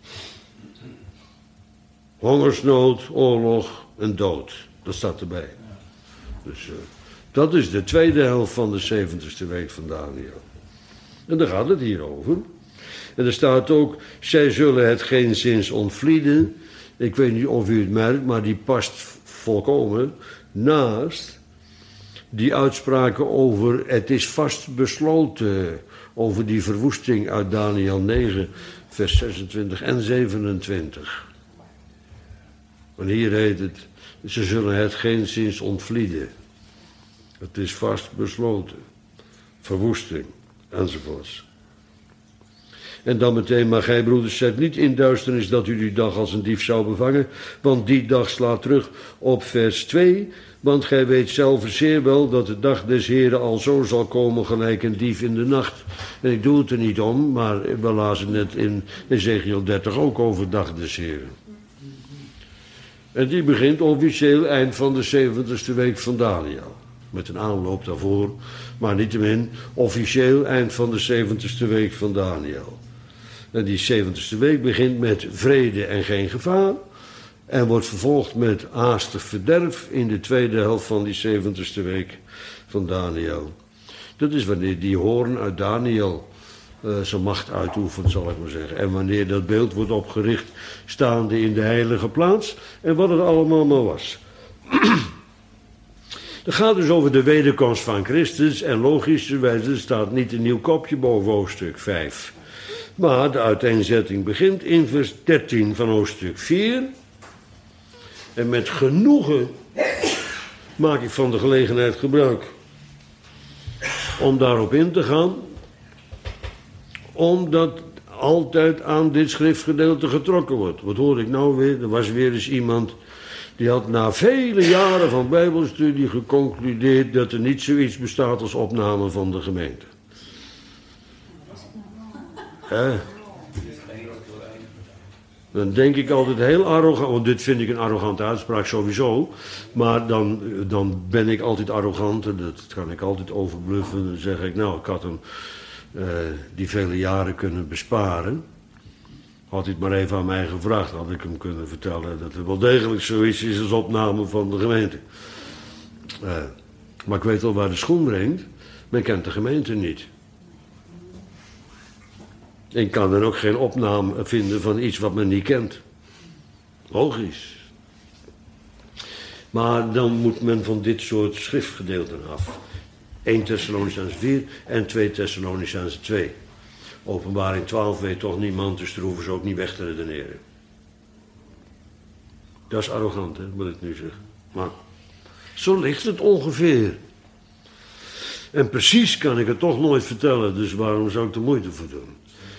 Hongersnood, oorlog en dood. Dat staat erbij. Dus uh, dat is de tweede helft van de zeventigste week van Daniel. En daar gaat het hier over. En er staat ook, zij zullen het geen zins ontvlieden. Ik weet niet of u het merkt, maar die past volkomen naast die uitspraken over het is vast besloten. Over die verwoesting uit Daniel negen, vers zesentwintig en zevenentwintig. En hier heet het, ze zullen het geen zins ontvlieden. Het is vast besloten. Verwoesting, enzovoorts. En dan meteen, maar gij broeders, zet niet in duisternis dat u die dag als een dief zou bevangen, want die dag slaat terug op vers twee, want gij weet zelf zeer wel dat de dag des Heren al zo zal komen gelijk een dief in de nacht. En ik doe het er niet om, maar we lazen net in Ezekiel dertig ook over dag des Heren. En die begint officieel eind van de zeventigste week van Daniel. Met een aanloop daarvoor, maar niettemin officieel eind van de zeventigste week van Daniel. En die zeventigste week begint met vrede en geen gevaar. En wordt vervolgd met haastig verderf in de tweede helft van die zeventigste week van Daniel. Dat is wanneer die hoorn uit Daniel uh, zijn macht uitoefent, zal ik maar zeggen. En wanneer dat beeld wordt opgericht, staande in de heilige plaats. En wat het allemaal maar was. Het gaat dus over de wederkomst van Christus. En logischerwijze staat niet een nieuw kopje boven hoofdstuk vijf. Maar de uiteenzetting begint in vers dertien van hoofdstuk vier. En met genoegen maak ik van de gelegenheid gebruik om daarop in te gaan. Omdat altijd aan dit schriftgedeelte getrokken wordt. Wat hoor ik nou weer? Er was weer eens iemand die had na vele jaren van bijbelstudie geconcludeerd dat er niet zoiets bestaat als opname van de gemeente. Hè? Dan denk ik altijd heel arrogant, want dit vind ik een arrogante uitspraak sowieso. Maar dan, dan ben ik altijd arrogant en dat kan ik altijd overbluffen. Dan zeg ik, nou, ik had hem uh, die vele jaren kunnen besparen. Had hij het maar even aan mij gevraagd, had ik hem kunnen vertellen dat er wel degelijk zoiets is als opname van de gemeente. Uh, maar ik weet al waar de schoen wringt, men kent de gemeente niet. En kan dan ook geen opname vinden van iets wat men niet kent. Logisch. Maar dan moet men van dit soort schriftgedeelten af. Eerste Thessalonicenzen vier en tweede Thessalonicenzen twee. Openbaring twaalf weet toch niemand, dus daar hoeven ze ook niet weg te redeneren. Dat is arrogant, hè, wat ik nu zeg. Maar zo ligt het ongeveer. En precies kan ik het toch nooit vertellen, dus waarom zou ik er moeite voor doen?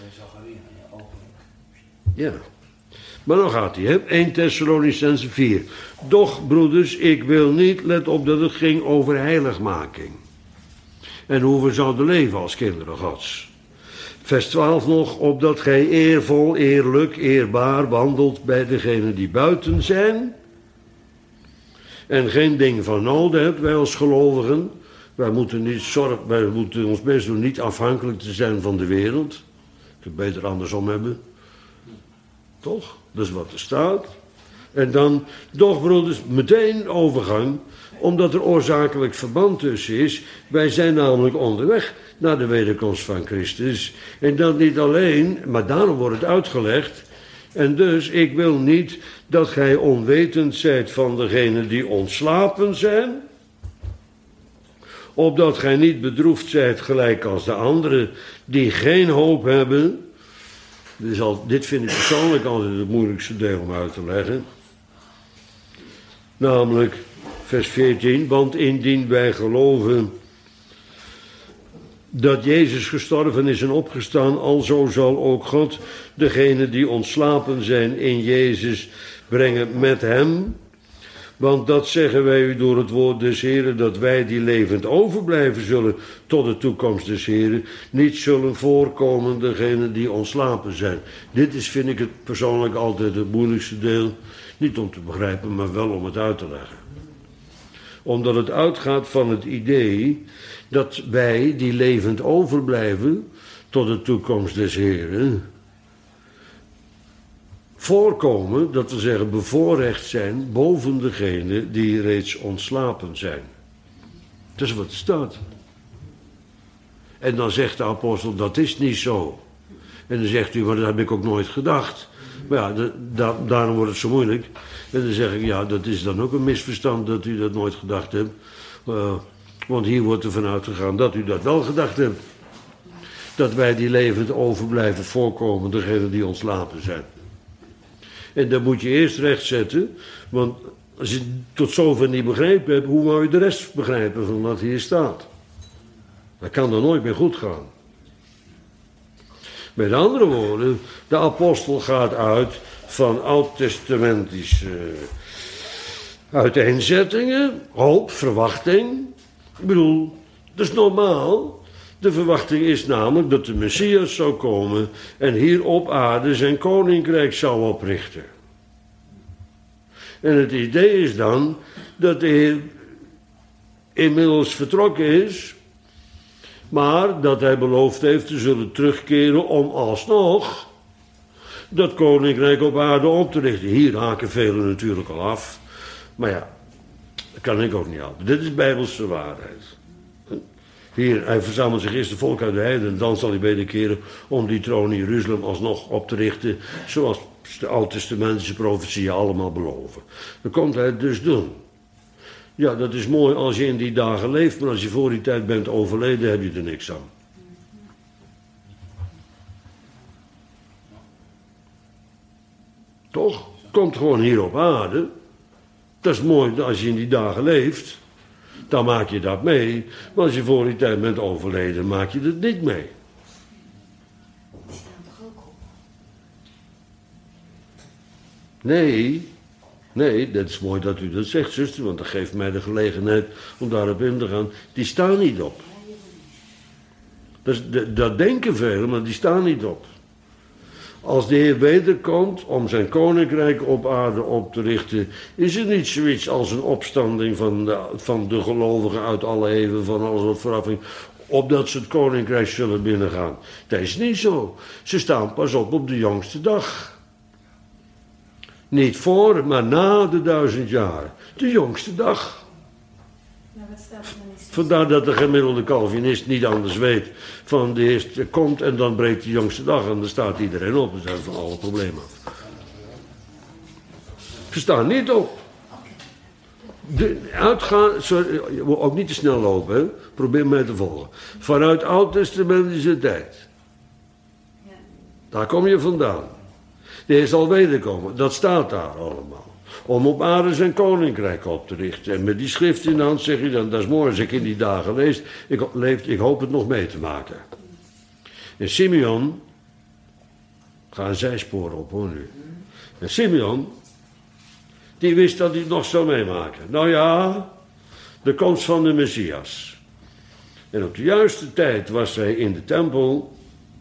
Ja. Maar dan gaat hij, hè? Eerste Thessalonicenzen vier. Doch, broeders, ik wil niet, let op dat het ging over heiligmaking. En hoe we zouden leven als kinderen Gods. Vers twaalf nog, opdat gij eervol, eerlijk, eerbaar wandelt bij degenen die buiten zijn. en geen ding van noden hebt, wij als gelovigen. Wij moeten, niet zorgen, wij moeten ons best doen niet afhankelijk te zijn van de wereld. Ik het beter andersom hebben. Toch? Dat is wat er staat. En dan, toch broeders, meteen overgang, omdat er oorzakelijk verband tussen is. Wij zijn namelijk onderweg naar de wederkomst van Christus. En dat niet alleen, maar daarom wordt het uitgelegd. En dus, ik wil niet dat gij onwetend zijt van degenen die ontslapen zijn, opdat gij niet bedroefd zijt gelijk als de anderen die geen hoop hebben. Dus al, dit vind ik persoonlijk altijd het moeilijkste deel om uit te leggen. Namelijk vers veertien, want indien wij geloven dat Jezus gestorven is en opgestaan, alzo zal ook God degenen die ontslapen zijn in Jezus brengen met hem. Want dat zeggen wij u door het woord des Heren, dat wij die levend overblijven zullen tot de toekomst des Heren, niet zullen voorkomen degenen die ontslapen zijn. Dit is, vind ik het persoonlijk altijd het moeilijkste deel. Niet om te begrijpen, maar wel om het uit te leggen. Omdat het uitgaat van het idee dat wij die levend overblijven tot de toekomst des Heren voorkomen, dat we zeggen bevoorrecht zijn boven degene die reeds ontslapen zijn. Dat is wat er staat. En dan zegt de apostel, dat is niet zo. En dan zegt u, maar dat heb ik ook nooit gedacht. Maar ja, de, da, daarom wordt het zo moeilijk. En dan zeg ik, ja, dat is dan ook een misverstand dat u dat nooit gedacht hebt. Uh, want hier wordt er vanuit gegaan dat u dat wel gedacht hebt. Dat wij die levend overblijven voorkomen, degene die ontslapen zijn. En dat moet je eerst rechtzetten, want als je tot zover niet begrepen hebt, hoe wou je de rest begrijpen van wat hier staat? Dat kan dan nooit meer goed gaan. Met andere woorden, de apostel gaat uit van oud-testamentische uiteenzettingen, hoop, verwachting. Ik bedoel, dat is normaal. De verwachting is namelijk dat de Messias zou komen en hier op aarde zijn koninkrijk zou oprichten. En het idee is dan dat de Heer inmiddels vertrokken is, maar dat hij beloofd heeft te zullen terugkeren om alsnog dat koninkrijk op aarde op te richten. Hier haken velen natuurlijk al af, maar ja, dat kan ik ook niet helpen. Dit is bijbelse waarheid. Hier, hij verzamelt zich eerst de volk uit de heiden en dan zal hij wederkeren om die troon in Jeruzalem alsnog op te richten, zoals de oud-testamentische profetieën allemaal beloven. Dat komt hij dus doen. Ja, dat is mooi als je in die dagen leeft, maar als je voor die tijd bent overleden, heb je er niks aan. Toch? Komt gewoon hier op aarde. Dat is mooi als je in die dagen leeft. Dan maak je dat mee. Maar als je voor die tijd bent overleden, maak je dat niet mee. Die staan toch ook op? Nee, nee, dat is mooi dat u dat zegt, zuster, want dat geeft mij de gelegenheid om daarop in te gaan. Die staan niet op. Dat, is, dat, dat denken velen, maar die staan niet op. Als de Heer wederkomt om zijn koninkrijk op aarde op te richten, is er niet zoiets als een opstanding van de, van de gelovigen uit alle eeuwen, van alles wat vooraf ging, opdat ze het koninkrijk zullen binnengaan. Dat is niet zo. Ze staan pas op op de jongste dag. Niet voor, maar na de duizend jaar. De jongste dag. Maar wat staat er dan in Vandaar dat de gemiddelde Calvinist niet anders weet van de eerste komt en dan breekt de jongste dag en dan staat iedereen op en zijn van alle problemen af. Ze staan niet op. De, uitgaan, sorry, ook niet te snel lopen, hè? Probeer mij te volgen. Vanuit oud-testamentische tijd. Ja. Daar kom je vandaan. De Heer zal wederkomen, dat staat daar allemaal. Om op aarde zijn koninkrijk op te richten. En met die schrift in de hand zeg je dan, dat is mooi als ik in die dagen lees. Ik, leef, ik hoop het nog mee te maken. En Simeon, ik ga een zijspoor op hoor nu. En Simeon, die wist dat hij het nog zou meemaken. Nou ja, de komst van de Messias. En op de juiste tijd was hij in de tempel.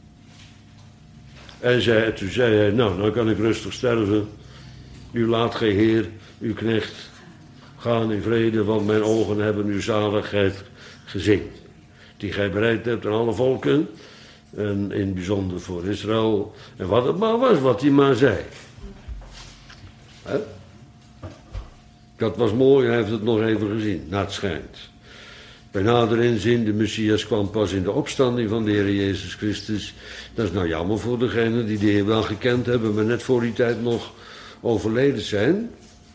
En zei, toen zei hij, nou, nou kan ik rustig sterven. U laat geen Heer, uw knecht, Ga in vrede, want mijn ogen hebben uw zaligheid gezien. Die gij bereid hebt aan alle volken. En in het bijzonder voor Israël. En wat het maar was, wat hij maar zei. He? Dat was mooi, hij heeft het nog even gezien, naar het schijnt. Bij nader inzien, de Messias kwam pas in de opstanding van de Heer Jezus Christus. Dat is nou jammer voor degenen die de Heer wel gekend hebben, maar net voor die tijd nog overleden zijn.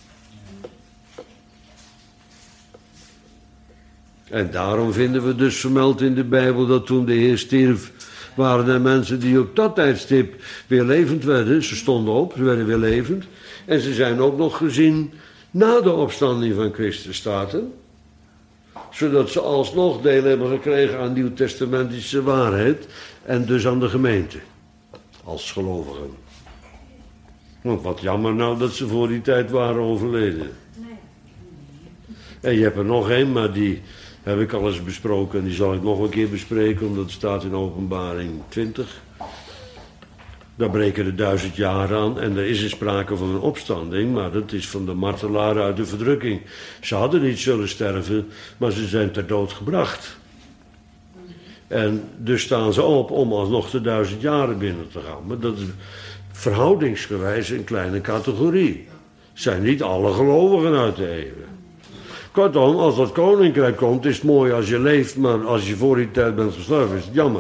En daarom vinden we dus vermeld in de Bijbel dat toen de Heer stierf, waren er mensen die op dat tijdstip weer levend werden. Ze stonden op, ze werden weer levend. En ze zijn ook nog gezien na de opstanding van Christus, staat er. Zodat ze alsnog deel hebben gekregen aan nieuwtestamentische waarheid. En dus aan de gemeente. Als gelovigen. Want wat jammer nou dat ze voor die tijd waren overleden. En je hebt er nog één, maar die heb ik al eens besproken. En die zal ik nog een keer bespreken, omdat het staat in Openbaring twintig. Daar breken de duizend jaar aan en er is er sprake van een opstanding, maar dat is van de martelaren uit de verdrukking. Ze hadden niet zullen sterven, maar ze zijn ter dood gebracht. En dus staan ze op om alsnog de duizend jaren binnen te gaan. Maar dat is verhoudingsgewijs een kleine categorie. Het zijn niet alle gelovigen uit de eeuwen. Kortom, als dat koninkrijk komt, is het mooi als je leeft, maar als je voor die tijd bent gestorven, is het jammer.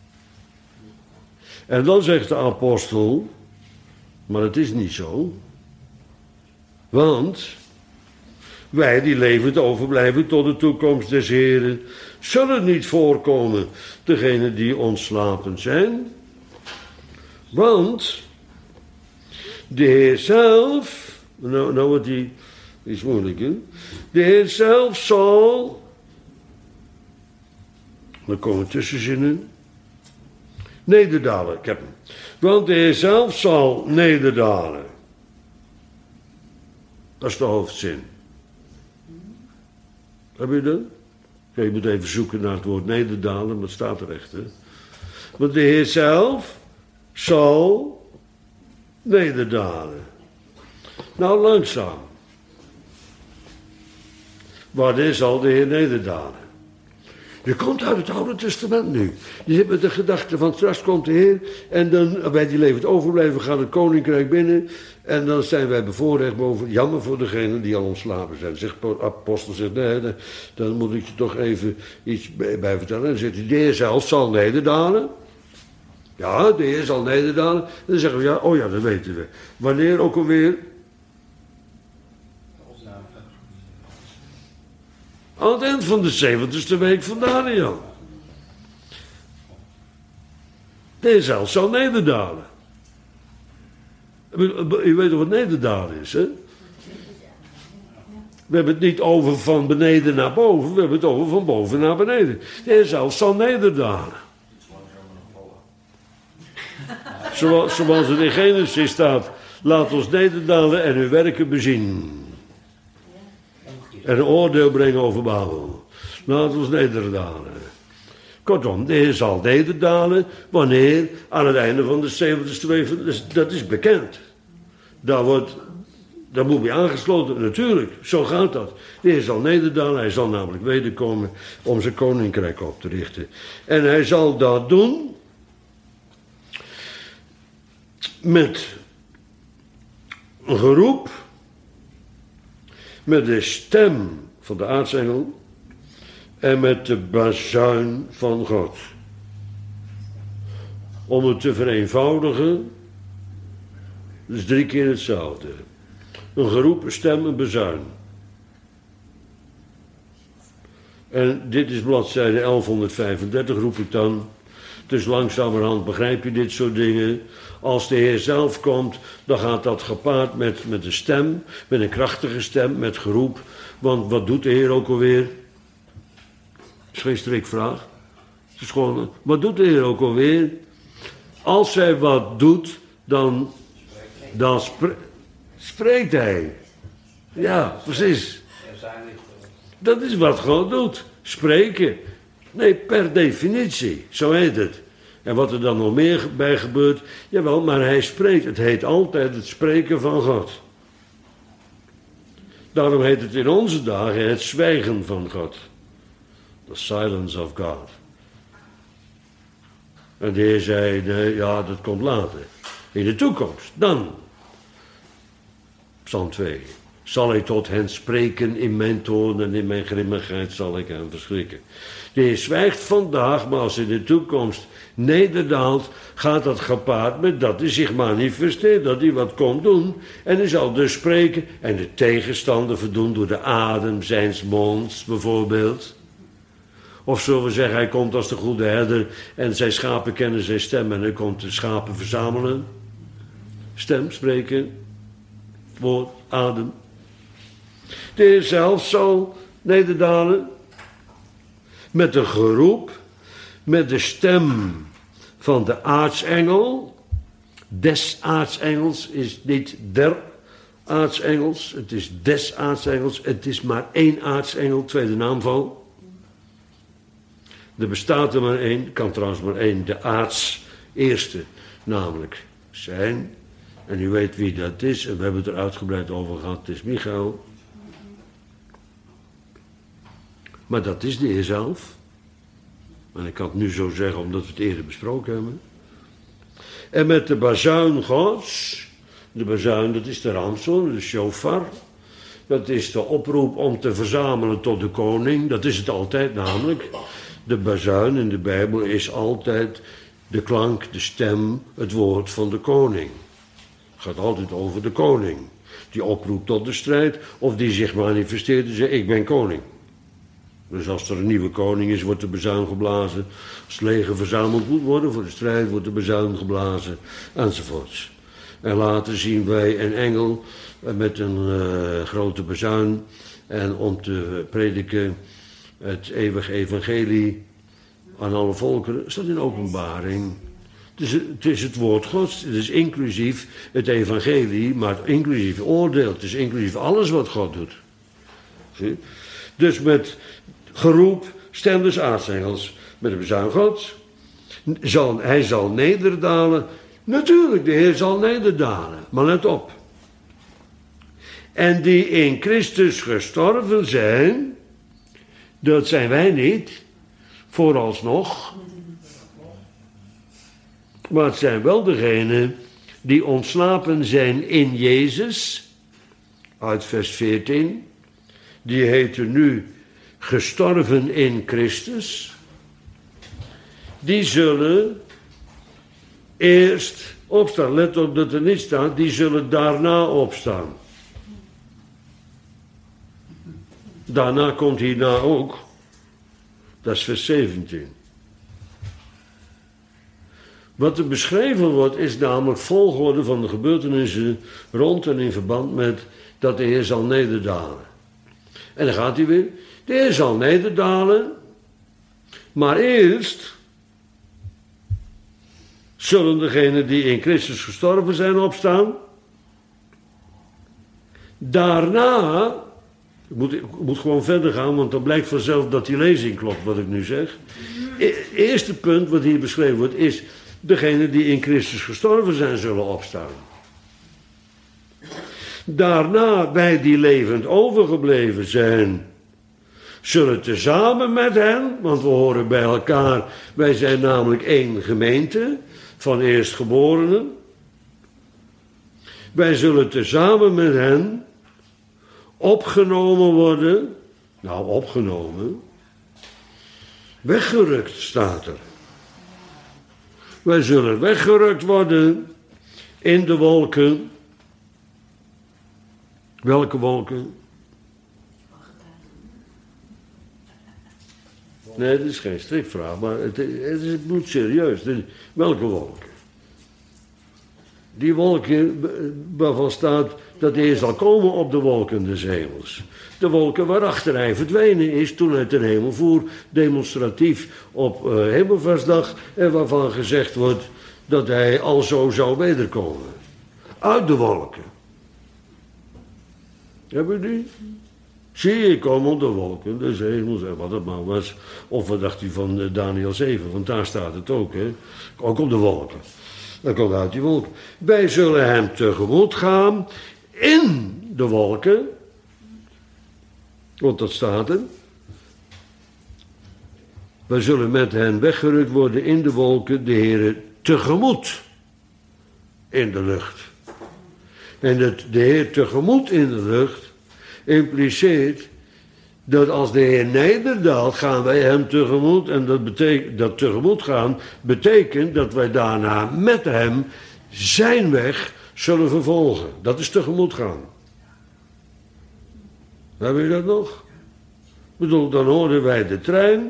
En dan zegt de apostel, maar het is niet zo. Want wij die levend overblijven tot de toekomst des Heren, zullen niet voorkomen, degenen die ontslapen zijn. Want de Heer zelf, nou, nou wordt die iets moeilijk, hè? De Heer zelf zal, dan komen tussenzinnen, nederdalen, ik heb hem. Want de Heer zelf zal nederdalen. Dat is de hoofdzin. Heb je dat? Ja, je moet even zoeken naar het woord nederdalen, maar het staat er echt, hè. Want de Heer zelf zal nederdalen. Nou, langzaam. Wanneer zal de Heer nederdalen? Je komt uit het Oude Testament nu. Je zit met de gedachte van straks komt de Heer en dan wij die levend overblijven gaan het koninkrijk binnen en dan zijn wij bevoorrecht boven. Jammer voor degenen die al ontslapen zijn. Zegt apostel zegt nee, dan moet ik je toch even iets bij vertellen. En dan zegt hij, de Heer zelf zal nederdalen. Ja, de Heer zal nederdalen. En dan zeggen we ja, oh ja, dat weten we. Wanneer ook alweer? Aan het eind van de zeventigste week van Daniel. De Heer zelf zal nederdalen. U weet toch wat nederdalen is, hè? We hebben het niet over van beneden naar boven, we hebben het over van boven naar beneden. De Heer zelf zal nederdalen. Zoals, zoals het in Genesis staat, laat ons nederdalen en uw werken bezien. En een oordeel brengen over Babel. Laat ons nederdalen. Kortom, de Heer zal nederdalen wanneer aan het einde van de zeventigste week, dat is bekend. Daar, wordt, daar moet bij aangesloten, natuurlijk, zo gaat dat. De Heer zal nederdalen, hij zal namelijk wederkomen om zijn koninkrijk op te richten. En hij zal dat doen met een geroep, met de stem van de aartsengel en met de bazuin van God. Om het te vereenvoudigen, dus drie keer hetzelfde. Een geroep, een stem, een bazuin. En dit is bladzijde elfhonderdvijfendertig, roep ik dan. Dus langzamerhand begrijp je dit soort dingen. Als de Heer zelf komt, dan gaat dat gepaard met, met een stem, met een krachtige stem, met geroep. Want wat doet de Heer ook alweer? Dat is geen strikvraag. Het is gewoon, wat doet de Heer ook alweer? Als hij wat doet, dan, dan spre- spreekt hij. Ja, precies. Dat is wat God doet. Spreken. Nee, per definitie. Zo heet het. En wat er dan nog meer bij gebeurt, jawel, maar hij spreekt. Het heet altijd het spreken van God. Daarom heet het in onze dagen het zwijgen van God. The silence of God. En de Heer zei, nee, ja, dat komt later. In de toekomst, dan. Psalm twee. Zal ik tot hen spreken in mijn toorn en in mijn grimmigheid zal ik hen verschrikken. De Heer zwijgt vandaag, maar als in de toekomst nederdaalt, gaat dat gepaard met dat hij zich manifesteert, dat hij wat komt doen. En hij zal dus spreken en de tegenstander verdoen door de adem zijns monds bijvoorbeeld. Of zullen we zeggen, hij komt als de goede herder en zijn schapen kennen zijn stem en hij komt de schapen verzamelen. Stem, spreken, woord, adem. De Heer zelf zal nederdalen met een geroep, met de stem van de aartsengel. Des aartsengels is niet der aartsengels, het is des aartsengels. Het is maar één aartsengel, tweede naamval. Er bestaat er maar één, kan trouwens maar één, de aarts eerste, namelijk zijn. En u weet wie dat is, en we hebben het er uitgebreid over gehad, het is Michael. Maar dat is de Heer zelf. En ik kan het nu zo zeggen, omdat we het eerder besproken hebben. En met de bazuin Gods, de bazuin, dat is de ramson, de shofar. Dat is de oproep om te verzamelen tot de koning, dat is het altijd namelijk. De bazuin in de Bijbel is altijd de klank, de stem, het woord van de koning. Het gaat altijd over de koning. Die oproept tot de strijd, of die zich manifesteert en zegt, ik ben koning. Dus als er een nieuwe koning is, wordt de bazuin geblazen. Als het leger verzameld moet worden voor de strijd, wordt de bazuin geblazen, enzovoorts. En later zien wij een engel met een uh, grote bazuin en om te prediken het eeuwige evangelie aan alle volkeren, staat in Openbaring. Het is, het is het woord Gods, het is inclusief het evangelie, maar inclusief oordeel, het is inclusief alles wat God doet. Zie? Dus met geroep, stem des aartsengels, met de bezuin Gods, zal, hij zal nederdalen. Natuurlijk, de Heer zal nederdalen, maar let op. En die in Christus gestorven zijn, dat zijn wij niet, vooralsnog. Maar het zijn wel degenen die ontslapen zijn in Jezus, uit vers veertien. Die heten nu gestorven in Christus. Die zullen eerst opstaan. Let op dat er niet staat, die zullen daarna opstaan. Daarna komt hierna ook. Dat is vers zeventien. Wat er beschreven wordt is namelijk volgorde van de gebeurtenissen rond en in verband met dat de Heer zal nederdalen. En dan gaat hij weer. De Heer zal nederdalen. Maar eerst zullen degenen die in Christus gestorven zijn opstaan. Daarna, ik moet, ik moet gewoon verder gaan, want dan blijkt vanzelf dat die lezing klopt wat ik nu zeg. Het eerste punt wat hier beschreven wordt is, degenen die in Christus gestorven zijn zullen opstaan. Daarna wij die levend overgebleven zijn, zullen tezamen met hen, want we horen bij elkaar, wij zijn namelijk één gemeente van eerstgeborenen. Wij zullen tezamen met hen opgenomen worden, nou opgenomen, weggerukt staat er. Wij zullen weggerukt worden in de wolken. Welke wolken? Nee, dat is geen strikvraag, maar het, het is bloedserieus. Welke wolken? Die wolken waarvan staat dat hij zal komen op de wolken des hemels. De wolken waarachter hij verdwenen is toen hij ten hemel voer, demonstratief op uh, Hemelvaartsdag, en waarvan gezegd wordt dat hij alzo zou wederkomen. Uit de wolken. Hebben die? Zie je komen op de wolken des hemels en wat het maar was. Of wat dacht u van uh, Daniel zeven, want daar staat het ook, hè? Ook op de wolken. Dat komt uit die wolken. Wij zullen hem tegemoet gaan in de wolken. Want dat staat er. Wij zullen met hen weggerukt worden in de wolken, de Heere tegemoet in de lucht. En het de Heer tegemoet in de lucht impliceert dat als de Heer nederdaalt, gaan wij hem tegemoet. En dat, betekent, dat tegemoet gaan betekent dat wij daarna met hem zijn weg zullen vervolgen. Dat is tegemoet gaan. Hebben jullie dat nog? Ik bedoel, dan horen wij de trein.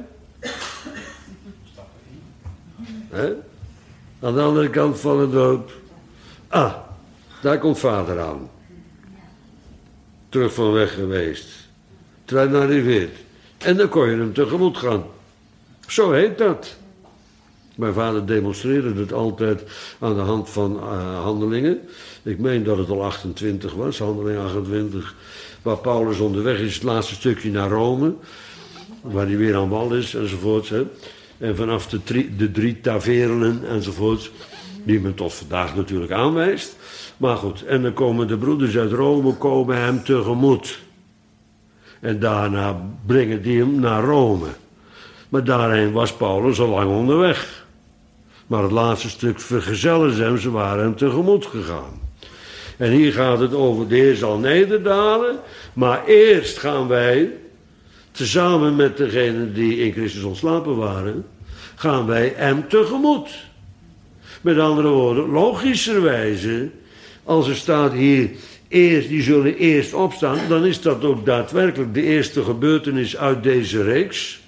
He? Aan de andere kant van het dorp. Ah, daar komt vader aan. Terug van weg geweest. Trein arriveert. En dan kon je hem tegemoet gaan. Zo heet dat. Mijn vader demonstreerde het altijd aan de hand van uh, handelingen. Ik meen dat het al achtentwintig was, handeling achtentwintig. Waar Paulus onderweg is, het laatste stukje naar Rome. Waar hij weer aan wal is enzovoorts. Hè. En vanaf de, tri, de drie tavernen enzovoorts. Die men tot vandaag natuurlijk aanwijst. Maar goed, en dan komen de broeders uit Rome komen hem tegemoet. En daarna brengen die hem naar Rome. Maar daarheen was Paulus al lang onderweg. Maar het laatste stuk vergezellen ze hem, ze waren hem tegemoet gegaan. En hier gaat het over de Heer zal nederdalen. Maar eerst gaan wij, tezamen met degenen die in Christus ontslapen waren, gaan wij hem tegemoet. Met andere woorden, logischerwijze, als er staat hier, eerst, die zullen eerst opstaan, dan is dat ook daadwerkelijk de eerste gebeurtenis uit deze reeks.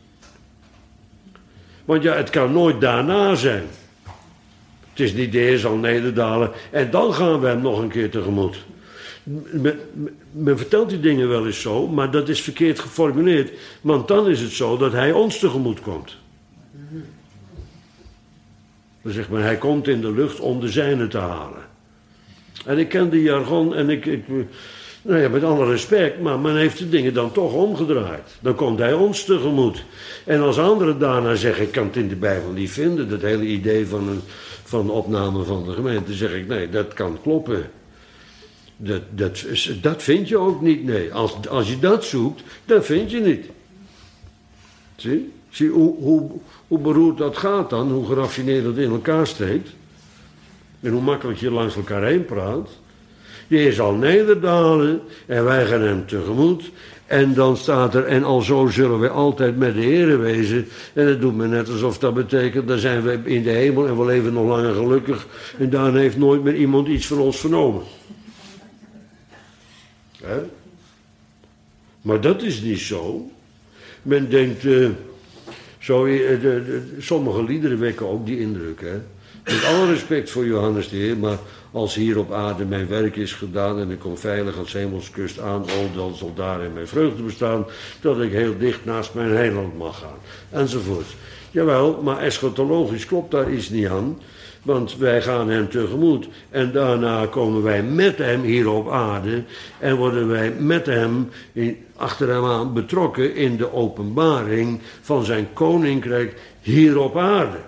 Want ja, het kan nooit daarna zijn. Het is niet de Heer zal nederdalen en dan gaan we hem nog een keer tegemoet. Men, men vertelt die dingen wel eens zo, maar dat is verkeerd geformuleerd. Want dan is het zo dat hij ons tegemoet komt. Dan zegt men, hij komt in de lucht om de zijne te halen. En ik ken die jargon en ik, ik nou ja, met alle respect, maar men heeft de dingen dan toch omgedraaid. Dan komt hij ons tegemoet. En als anderen daarna zeggen, ik kan het in de Bijbel niet vinden, dat hele idee van een van de opname van de gemeente, zeg ik, nee, dat kan kloppen. Dat, dat, dat vind je ook niet, nee. Als, als je dat zoekt, dat vind je niet. Zie? Zie hoe, hoe, hoe beroerd dat gaat dan, hoe geraffineerd dat in elkaar steekt. En hoe makkelijk je langs elkaar heen praat. Die Heer zal nederdalen en wij gaan hem tegemoet. En dan staat er, en alzo zullen we altijd met de Heer wezen. En dat doet me net alsof dat betekent, dan zijn we in de hemel en we leven nog lang en gelukkig. En daarna heeft nooit meer iemand iets van ons vernomen. He? Maar dat is niet zo. Men denkt, uh, zo, uh, de, de, sommige liederen wekken ook die indruk. Hè? Met alle respect voor Johannes de Heer, maar als hier op aarde mijn werk is gedaan en ik kom veilig als hemelskust aan, o dan zal daarin mijn vreugde bestaan, dat ik heel dicht naast mijn heiland mag gaan, enzovoort. Jawel, maar eschatologisch klopt daar iets niet aan, want wij gaan hem tegemoet en daarna komen wij met hem hier op aarde en worden wij met hem in, achter hem aan betrokken in de openbaring van zijn koninkrijk hier op aarde.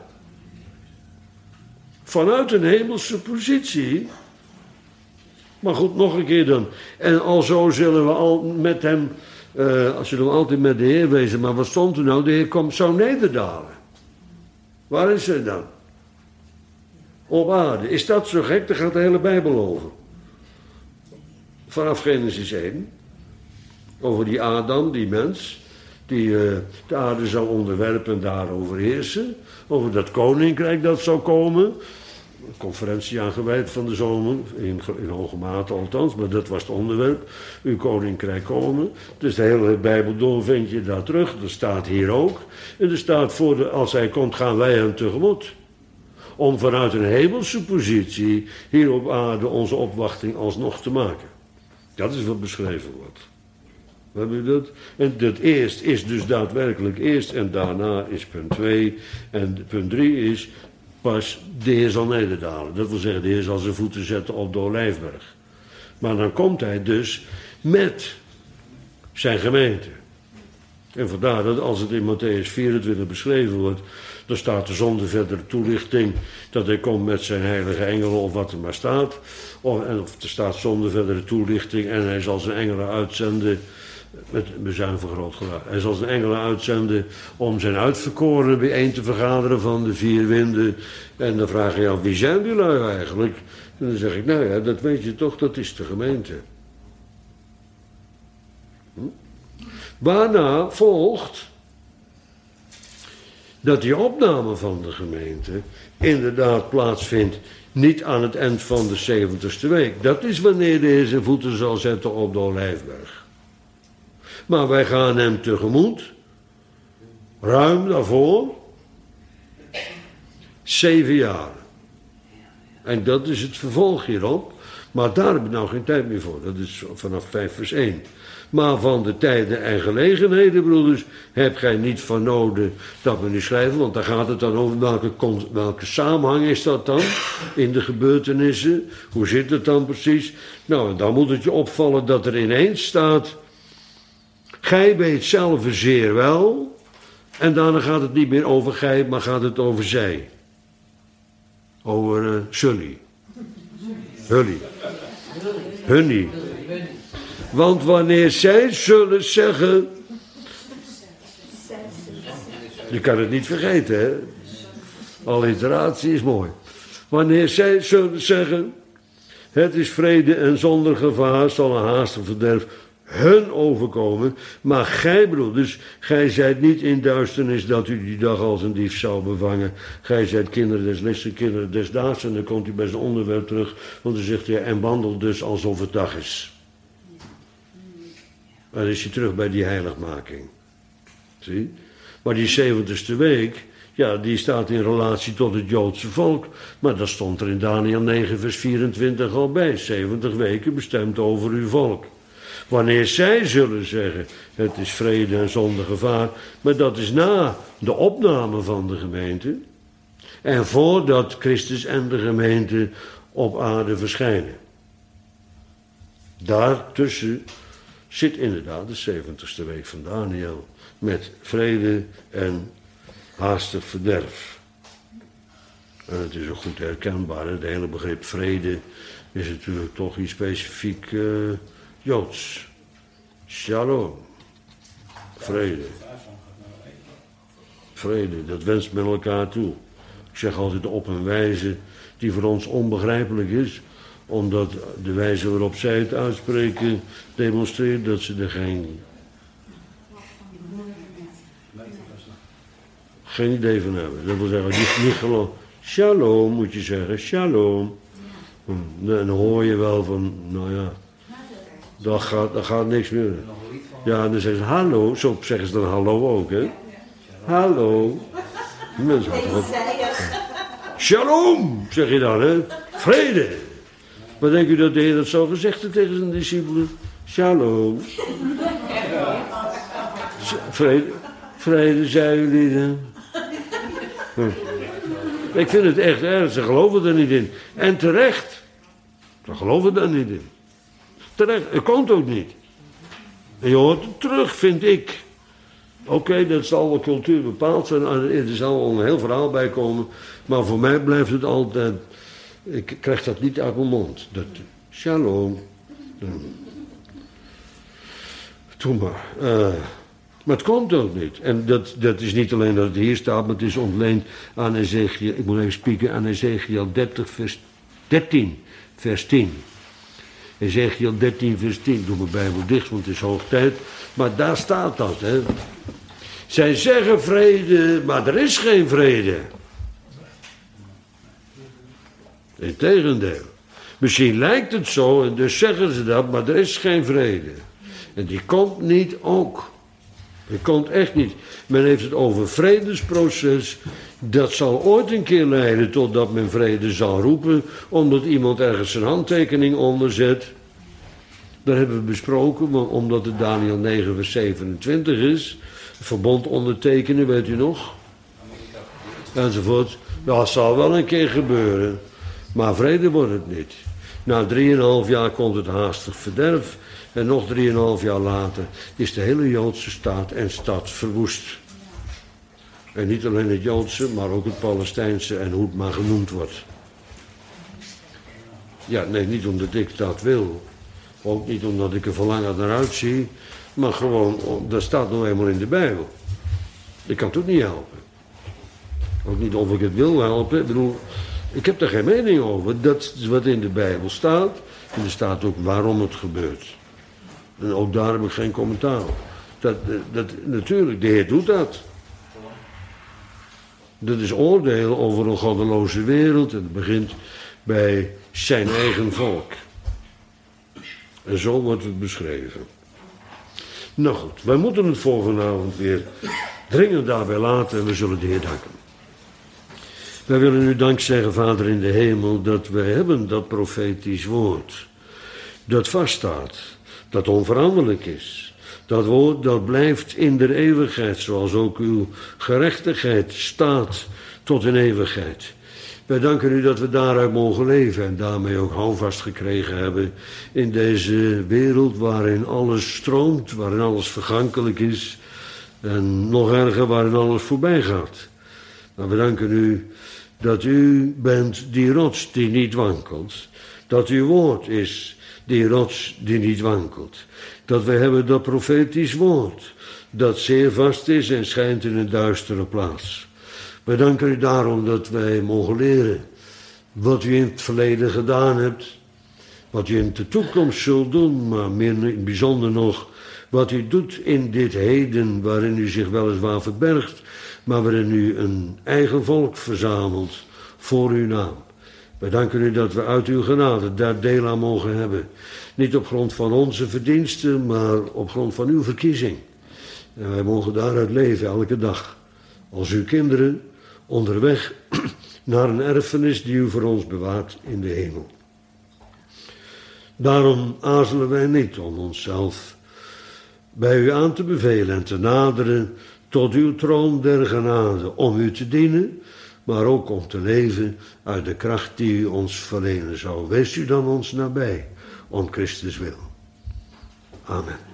Vanuit een hemelse positie. Maar goed, nog een keer dan. En alzo zullen we al met hem, uh, zullen we altijd met de Heer wezen. Maar wat stond er nou? De Heer komt zo nederdalen. Waar is hij dan? Op aarde. Is dat zo gek? Daar gaat de hele Bijbel over. Vanaf Genesis één. Over die Adam, die mens. Die uh, de aarde zal onderwerpen en daarover heersen. Over dat koninkrijk dat zou komen. Een conferentie aangeweid van de zomer. In, in hoge mate althans, maar dat was het onderwerp. Uw koninkrijk komen. Dus de hele Bijbel door vind je daar terug. Dat staat hier ook. En er staat voor, de, als hij komt gaan wij hem tegemoet. Om vanuit een hemelse positie hier op aarde onze opwachting alsnog te maken. Dat is wat beschreven wordt. Heb je dat? En dat eerst is dus daadwerkelijk eerst en daarna is punt twee. En punt drie is pas de Heer zal nederdalen. Dat wil zeggen, de Heer zal zijn voeten zetten op de Olijfberg. Maar dan komt hij dus met zijn gemeente. En vandaar dat als het in Matthäus vierentwintig beschreven wordt, dan staat er zonder verdere toelichting dat hij komt met zijn heilige engelen of wat er maar staat. Of, of er staat zonder verdere toelichting en hij zal zijn engelen uitzenden met bezuinvergroot geluid. Hij zal zijn engelen uitzenden om zijn uitverkorenen bijeen te vergaderen van de vier winden. En dan vraag je af, wie zijn die lui eigenlijk? En dan zeg ik, nou ja, dat weet je toch, dat is de gemeente. Hm? Waarna volgt dat die opname van de gemeente inderdaad plaatsvindt niet aan het eind van de zeventigste week. Dat is wanneer de Heer zijn voeten zal zetten op de Olijfberg. Maar wij gaan hem tegemoet, ruim daarvoor, zeven jaar. En dat is het vervolg hierop, maar daar heb ik nou geen tijd meer voor. Dat is vanaf vijf vers één. Maar van de tijden en gelegenheden, broeders, heb gij niet van noden dat we nu schrijven, want daar gaat het dan over welke, welke samenhang is dat dan in de gebeurtenissen. Hoe zit het dan precies? Nou, dan moet het je opvallen dat er ineens staat, gij weet zelf zeer wel, en daarna gaat het niet meer over gij, maar gaat het over zij. Over uh, Sully. Hully. Hunny. Want wanneer zij zullen zeggen, je kan het niet vergeten, hè? Alliteratie is mooi. Wanneer zij zullen zeggen, het is vrede en zonder gevaar zal een haastig verderf hun overkomen. Maar gij, broeders, gij zijt niet in duisternis dat u die dag als een dief zou bevangen. Gij zijt kinderen des lichten, kinderen des daags. En dan komt u bij zijn onderwerp terug, want dan zegt hij, en wandel dus alsof het dag is. Dan is hij terug bij die heiligmaking. Zie? Maar die zeventigste week, ja, die staat in relatie tot het Joodse volk. Maar dat stond er in Daniël negen vers vierentwintig al bij. zeventig weken bestemd over uw volk. Wanneer zij zullen zeggen, het is vrede en zonder gevaar. Maar dat is na de opname van de gemeente. En voordat Christus en de gemeente op aarde verschijnen. Daartussen zit inderdaad de zeventigste week van Daniël. Met vrede en haastig verderf. En het is ook goed herkenbaar. Het hele begrip vrede is natuurlijk toch iets specifiek uh, Joods. Shalom. Vrede. Vrede, dat wenst men elkaar toe. Ik zeg altijd op een wijze die voor ons onbegrijpelijk is. Omdat de wijze waarop zij het uitspreken demonstreert dat ze er geen... geen idee van hebben. Dat wil zeggen, niet, niet geloof. Shalom moet je zeggen, shalom. En dan hoor je wel van, nou ja, daar gaat, daar gaat niks meer. Ja, en dan zeggen ze hallo, zo zeggen ze dan hallo ook, hè. Hallo. Mensen hadden wat... Shalom, zeg je dan, hè. Vrede. Maar denkt u dat de Heer dat zo gezegd heeft tegen zijn discipelen? Shalom. Vrede, vrede, zei jullie dan. Hm. Ik vind het echt erg, ze geloven er niet in. En terecht. Ze geloven er niet in. Terecht, het komt ook niet. En je hoort het terug, vind ik. Oké, okay, dat zal wel cultuur bepaald zijn. Er zal wel een heel verhaal bij komen. Maar voor mij blijft het altijd... Ik krijg dat niet uit mijn mond. Dat, shalom. Doe maar. Uh, maar het komt ook niet. En dat, dat is niet alleen dat het hier staat, maar het is ontleend aan Ezekiel. Ik moet even spieken aan Ezekiel dertig vers dertien. Vers tien. Ezekiel dertien vers tien. Doe mijn Bijbel dicht, want het is hoog tijd. Maar daar staat dat, hè. Zij zeggen vrede, maar er is geen vrede. Integendeel. Misschien lijkt het zo en dus zeggen ze dat, maar er is geen vrede. En die komt niet ook. Die komt echt niet. Men heeft het over vredesproces. Dat zal ooit een keer leiden totdat men vrede zal roepen, omdat iemand ergens zijn handtekening onder zet. Dat hebben we besproken, maar omdat het Daniël negen vers zevenentwintig is. Verbond ondertekenen, weet u nog? Enzovoort. Dat zal wel een keer gebeuren. Maar vrede wordt het niet. Na drieënhalf jaar komt het haastig verderf. En nog drieënhalf jaar later is de hele Joodse staat en stad verwoest. En niet alleen het Joodse, maar ook het Palestijnse en hoe het maar genoemd wordt. Ja, nee, niet omdat ik dat wil. Ook niet omdat ik er verlangend naar uitzie, maar gewoon, dat staat nou eenmaal in de Bijbel. Ik kan het ook niet helpen. Ook niet of ik het wil helpen. Ik bedoel, ik heb daar geen mening over. Dat is wat in de Bijbel staat. En er staat ook waarom het gebeurt. En ook daar heb ik geen commentaar op. Dat, dat, natuurlijk, de Heer doet dat. Dat is oordeel over een goddeloze wereld. En het begint bij zijn eigen volk. En zo wordt het beschreven. Nou goed, wij moeten het voor vanavond weer dringend daarbij laten en we zullen de Heer danken. Wij willen u dank zeggen, Vader in de hemel, dat wij hebben dat profetisch woord. Dat vaststaat, dat onveranderlijk is. Dat woord dat blijft in de eeuwigheid, zoals ook uw gerechtigheid staat tot in eeuwigheid. Wij danken u dat we daaruit mogen leven en daarmee ook houvast gekregen hebben in deze wereld waarin alles stroomt, waarin alles vergankelijk is en nog erger waarin alles voorbij gaat. Maar we danken u dat u bent die rots die niet wankelt, dat uw woord is die rots die niet wankelt. Dat we hebben dat profetisch woord dat zeer vast is en schijnt in een duistere plaats. We danken u daarom dat wij mogen leren wat u in het verleden gedaan hebt, wat u in de toekomst zult doen, maar meer in het bijzonder nog wat u doet in dit heden, waarin u zich weliswaar verbergt, maar waarin u een eigen volk verzamelt voor uw naam. Wij danken u dat we uit uw genade daar deel aan mogen hebben. Niet op grond van onze verdiensten, maar op grond van uw verkiezing. En wij mogen daaruit leven elke dag. Als uw kinderen onderweg naar een erfenis die u voor ons bewaart in de hemel. Daarom aarzelen wij niet om onszelf bij u aan te bevelen en te naderen tot uw troon der genade, om u te dienen, maar ook om te leven uit de kracht die u ons verlenen zou. Wees u dan ons nabij, om Christus wil. Amen.